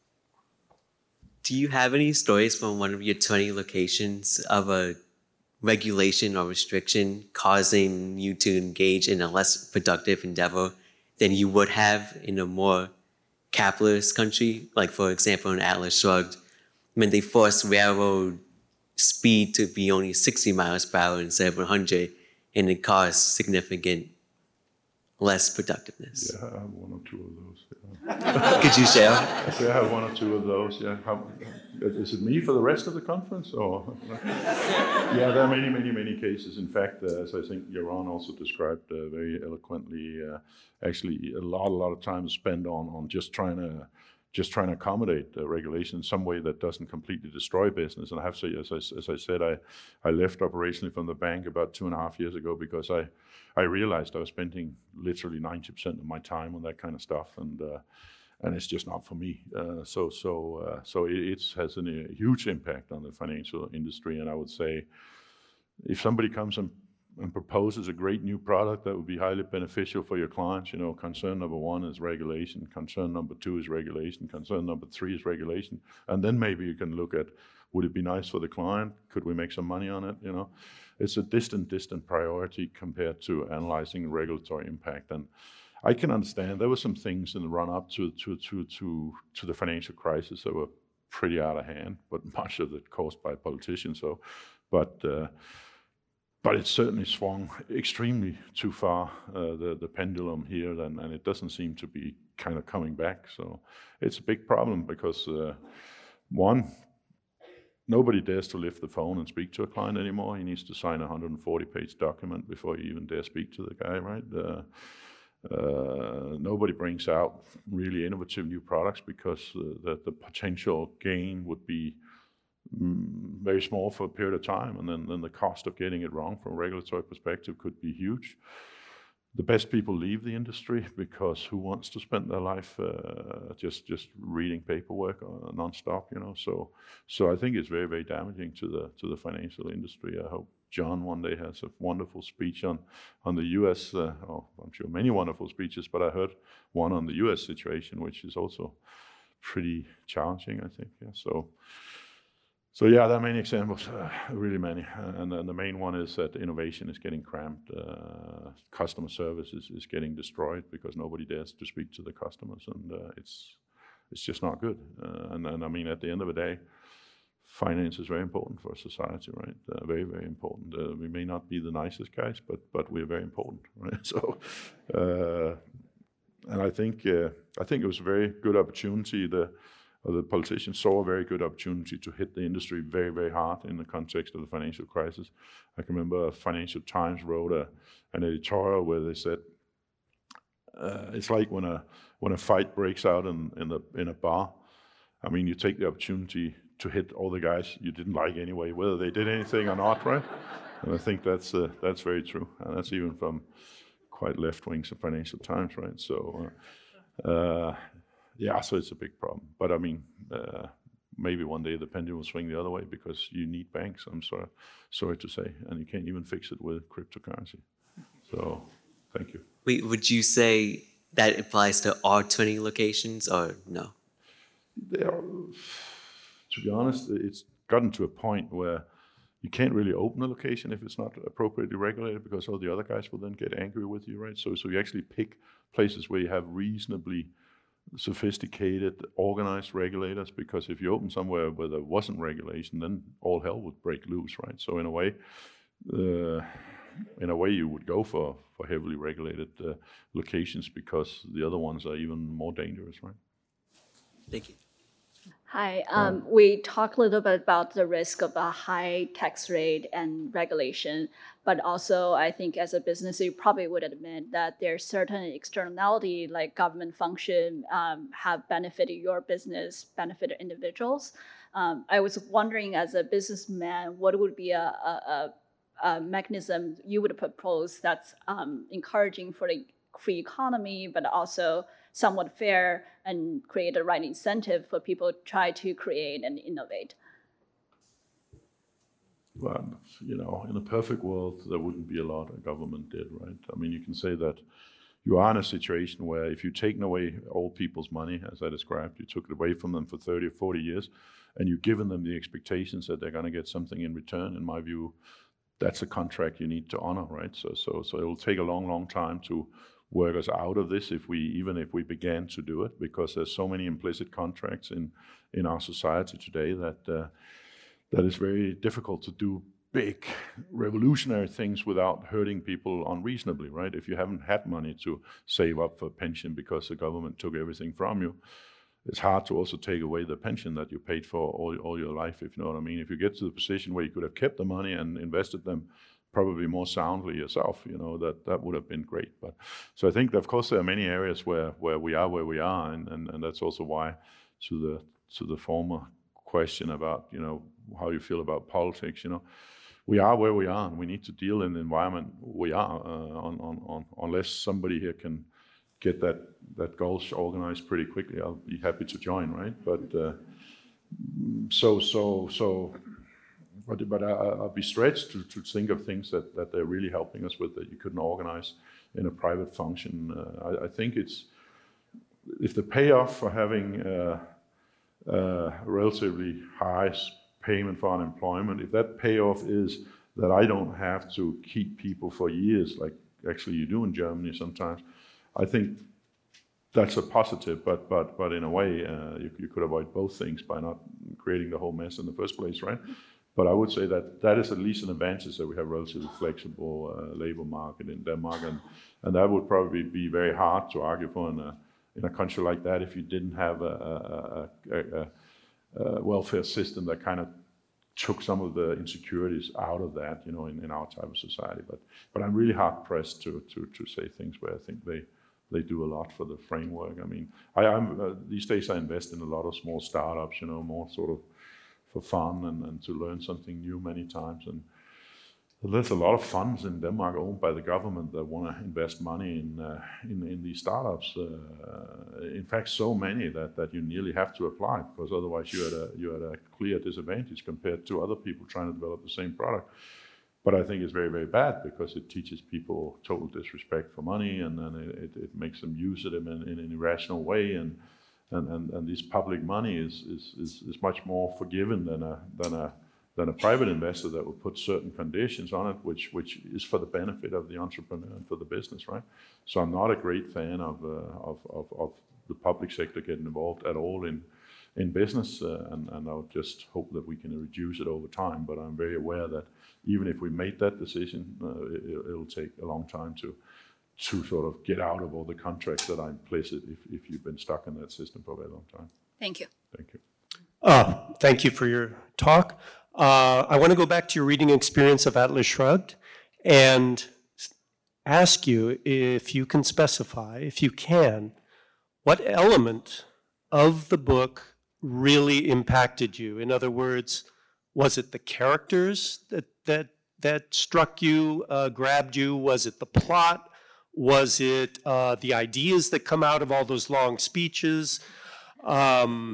[SPEAKER 7] Do you have any stories from one of your twenty locations of a regulation or restriction causing you to engage in a less productive endeavor than you would have in a more capitalist country? Like, for example, in Atlas Shrugged, when they forced railroad speed to be only sixty miles per hour instead of one hundred, and it caused significant less productiveness.
[SPEAKER 2] Yeah, I have one or two of those. Yeah.
[SPEAKER 7] Could you share?
[SPEAKER 2] I say I have one or two of those. Yeah. How, is it me for the rest of the conference, or? Yeah, there are many, many, many cases. In fact, uh, as I think Yaron also described uh, very eloquently, uh, actually a lot, a lot of time is spent on on just trying to. just trying to accommodate uh, regulation in some way that doesn't completely destroy business. And I have to say, as I, as I said, I, I left operationally from the bank about two and a half years ago because I, I realized I was spending literally ninety percent of my time on that kind of stuff, and uh, and it's just not for me. Uh, so so uh, so it it's, has an, a huge impact on the financial industry. And I would say, if somebody comes and and proposes a great new product that would be highly beneficial for your clients, you know, concern number one is regulation, concern number two is regulation, concern number three is regulation, and then maybe you can look at, would it be nice for the client? Could we make some money on it? You know, it's a distant, distant priority compared to analyzing regulatory impact. And I can understand there were some things in the run-up to to to to to the financial crisis that were pretty out of hand, but much of it caused by politicians. So, but. Uh, But it's certainly swung extremely too far, uh, the, the pendulum here, and, and it doesn't seem to be kind of coming back. So it's a big problem because, uh, one, nobody dares to lift the phone and speak to a client anymore. He needs to sign a one hundred forty page document before you even dare speak to the guy, right? Uh, uh, nobody brings out really innovative new products because uh, the, the potential gain would be very small for a period of time, and then, then the cost of getting it wrong from a regulatory perspective could be huge. The best people leave the industry because who wants to spend their life uh, just just reading paperwork uh, non-stop, you know? So so I think it's very, very damaging to the to the financial industry. I hope John one day has a wonderful speech on on the U S. Uh, oh, I'm sure many wonderful speeches, but I heard one on the U S situation, which is also pretty challenging, I think. Yeah. So. So yeah, there are many examples, uh, really many, and, and the main one is that innovation is getting cramped, uh, customer service is, is getting destroyed because nobody dares to speak to the customers, and uh, it's it's just not good. Uh, and, and I mean, at the end of the day, finance is very important for society, right? Uh, very, very important. Uh, we may not be the nicest guys, but but we're very important, right? So, uh, and I think uh, I think it was a very good opportunity. The Uh, the politicians saw a very good opportunity to hit the industry very, very hard in the context of the financial crisis. I can remember Financial Times wrote a, an editorial where they said, uh, it's like when a when a fight breaks out in in the in a bar. I mean, you take the opportunity to hit all the guys you didn't like anyway, whether they did anything or not, right? And I think that's uh, that's very true, and that's even from quite left wings of Financial Times, right? So, uh, uh, yeah, so it's a big problem. But I mean, uh, maybe one day the pendulum will swing the other way because you need banks. I'm sorry, sorry to say, and you can't even fix it with cryptocurrency. So, thank you.
[SPEAKER 7] Wait, would you say that applies to all twenty locations, or no?
[SPEAKER 2] They are, to be honest, it's gotten to a point where you can't really open a location if it's not appropriately regulated, because all the other guys will then get angry with you, right? So, so you actually pick places where you have reasonably sophisticated, organized regulators, because if you open somewhere where there wasn't regulation, then all hell would break loose, right? So in a way, uh, in a way, you would go for, for heavily regulated uh, locations, because the other ones are even more dangerous, right?
[SPEAKER 7] Thank you.
[SPEAKER 8] Hi, um, we talked a little bit about the risk of a high tax rate and regulation, but also I think as a business, you probably would admit that there's certain externality like government function um, have benefited your business, benefited individuals. Um, I was wondering, as a businessman, what would be a, a, a mechanism you would propose that's um, encouraging for the free economy, but also somewhat fair and create the right incentive for people to try to create and innovate?
[SPEAKER 2] Well, you know, in a perfect world, there wouldn't be a lot a government did, right? I mean, you can say that you are in a situation where if you've taken away old people's money, as I described, you took it away from them for thirty or forty years, and you've given them the expectations that they're going to get something in return. In my view, that's a contract you need to honor, right? So, so, so it will take a long, long time to work us out of this, if we even if we began to do it, because there's so many implicit contracts in in our society today that uh, that is very difficult to do big revolutionary things without hurting people unreasonably, right? If you haven't had money to save up for a pension because the government took everything from you, it's hard to also take away the pension that you paid for all, all your life, if you know what I mean. If you get to the position where you could have kept the money and invested them probably more soundly yourself, you know, that, that would have been great. But so I think that, of course, there are many areas where, where we are where we are, and, and, and that's also why, to the to the former question about, you know, how you feel about politics, you know, we are where we are, and we need to deal in the environment we are, uh, on, on, on, unless somebody here can get that, that goals organized pretty quickly, I'll be happy to join, right? But uh, so, so, so, But, but I, I'll be stretched to, to think of things that, that they're really helping us with that you couldn't organize in a private function. Uh, I, I think it's, if the payoff for having uh, uh, relatively high payment for unemployment, if that payoff is that I don't have to keep people for years, like actually you do in Germany sometimes, I think that's a positive, but but but in a way, uh, you, you could avoid both things by not creating the whole mess in the first place, right? But I would say that that is at least an advantage, that we have relatively flexible uh, labor market in Denmark, and, and that would probably be very hard to argue for in a in a country like that if you didn't have a, a, a, a, a welfare system that kind of took some of the insecurities out of that, you know, in, in our type of society. But but I'm really hard pressed to to to say things where I think they they do a lot for the framework. I mean, I, I'm uh, these days I invest in a lot of small startups, you know, more sort of for fun and, and to learn something new many times. And there's a lot of funds in Denmark owned by the government that want to invest money in, uh, in in these startups. Uh, in fact, so many that, that you nearly have to apply, because otherwise you're at a you're at a clear disadvantage compared to other people trying to develop the same product. But I think it's very, very bad, because it teaches people total disrespect for money, and then it, it, it makes them use it in, in an irrational way. And And, and, and this public money is, is, is, is much more forgiving than a, than, a, than a private investor that will put certain conditions on it, which, which is for the benefit of the entrepreneur and for the business, right? So I'm not a great fan of, uh, of, of, of the public sector getting involved at all in, in business, uh, and, and I would just hope that we can reduce it over time. But I'm very aware that even if we made that decision, uh, it, it'll take a long time to to sort of get out of all the contracts that are implicit if, if you've been stuck in that system for a very long time.
[SPEAKER 8] Thank you.
[SPEAKER 2] Thank you.
[SPEAKER 9] Uh, thank you for your talk. Uh, I want to go back to your reading experience of Atlas Shrugged. And ask you if you can specify, if you can, what element of the book really impacted you. In other words, was it the characters that that that struck you, uh, grabbed you? Was it the plot? Was it uh, the ideas that come out of all those long speeches? Um,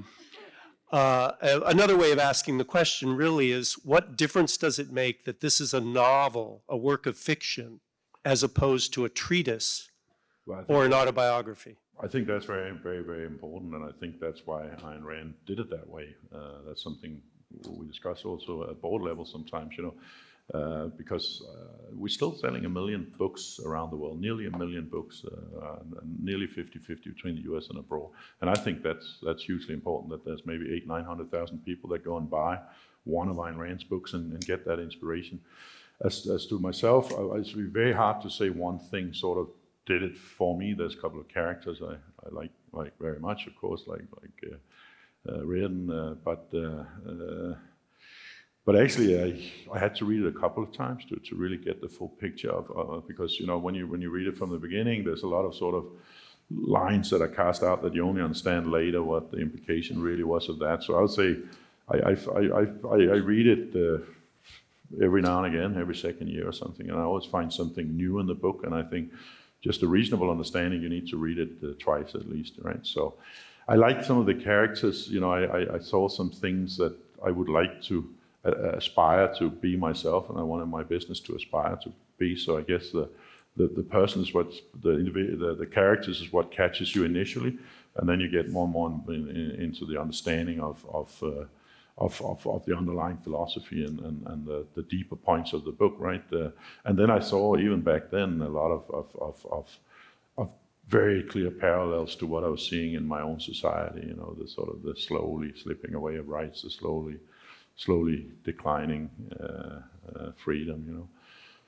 [SPEAKER 9] uh, another way of asking the question really is, what difference does it make that this is a novel, a work of fiction, as opposed to a treatise
[SPEAKER 2] Well, I think
[SPEAKER 9] or an
[SPEAKER 2] that-
[SPEAKER 9] autobiography?
[SPEAKER 2] I think that's very, very, very important, and I think that's why Ayn Rand did it that way. Uh, that's something we discuss also at board level sometimes, you know, uh, because uh, we're still selling a million books around the world, nearly a million books, uh, and nearly fifty-fifty between the U S and abroad. And I think that's that's hugely important, that there's maybe eight, nine hundred thousand people that go and buy one of Ayn Rand's books and, and get that inspiration. As, as to myself, I, it's very hard to say one thing sort of did it for me. There's a couple of characters I, I like like very much, of course, like like uh, uh, Reardon, uh, but uh, uh, but actually I I had to read it a couple of times to, to really get the full picture of, uh, because you know when you when you read it from the beginning, there's a lot of sort of lines that are cast out that you only understand later what the implication really was of that. So I would say I I I I, I read it. Uh, every now and again, every second year or something, and I always find something new in the book, and I think just a reasonable understanding, you need to read it uh, twice at least, right? So I liked some of the characters. You know, I, I, I saw some things that I would like to uh, aspire to be myself, and I wanted my business to aspire to be. So I guess the the, the person is what the, the the characters is what catches you initially, and then you get more and more in, in, into the understanding of of, uh, of of of the underlying philosophy and and, and the, the deeper points of the book, right? Uh, and then I saw even back then a lot of of of, of of very clear parallels to what I was seeing in my own society. You know, the sort of the slowly slipping away of rights, the slowly slowly declining uh, uh, freedom. You know,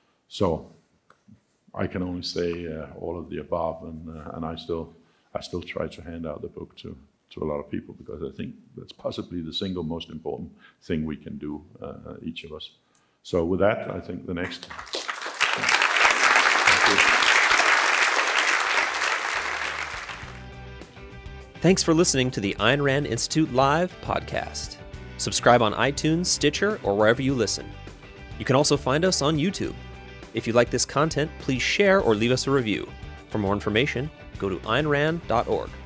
[SPEAKER 2] so I can only say uh, all of the above, and uh, and I still I still try to hand out the book to. to a lot of people, because I think that's possibly the single most important thing we can do, uh, each of us. So with that, I think the next.
[SPEAKER 1] Thanks for listening to the Ayn Rand Institute Live podcast. Subscribe on iTunes, Stitcher, or wherever you listen. You can also find us on YouTube. If you like this content, please share or leave us a review. For more information, go to ayn rand dot org.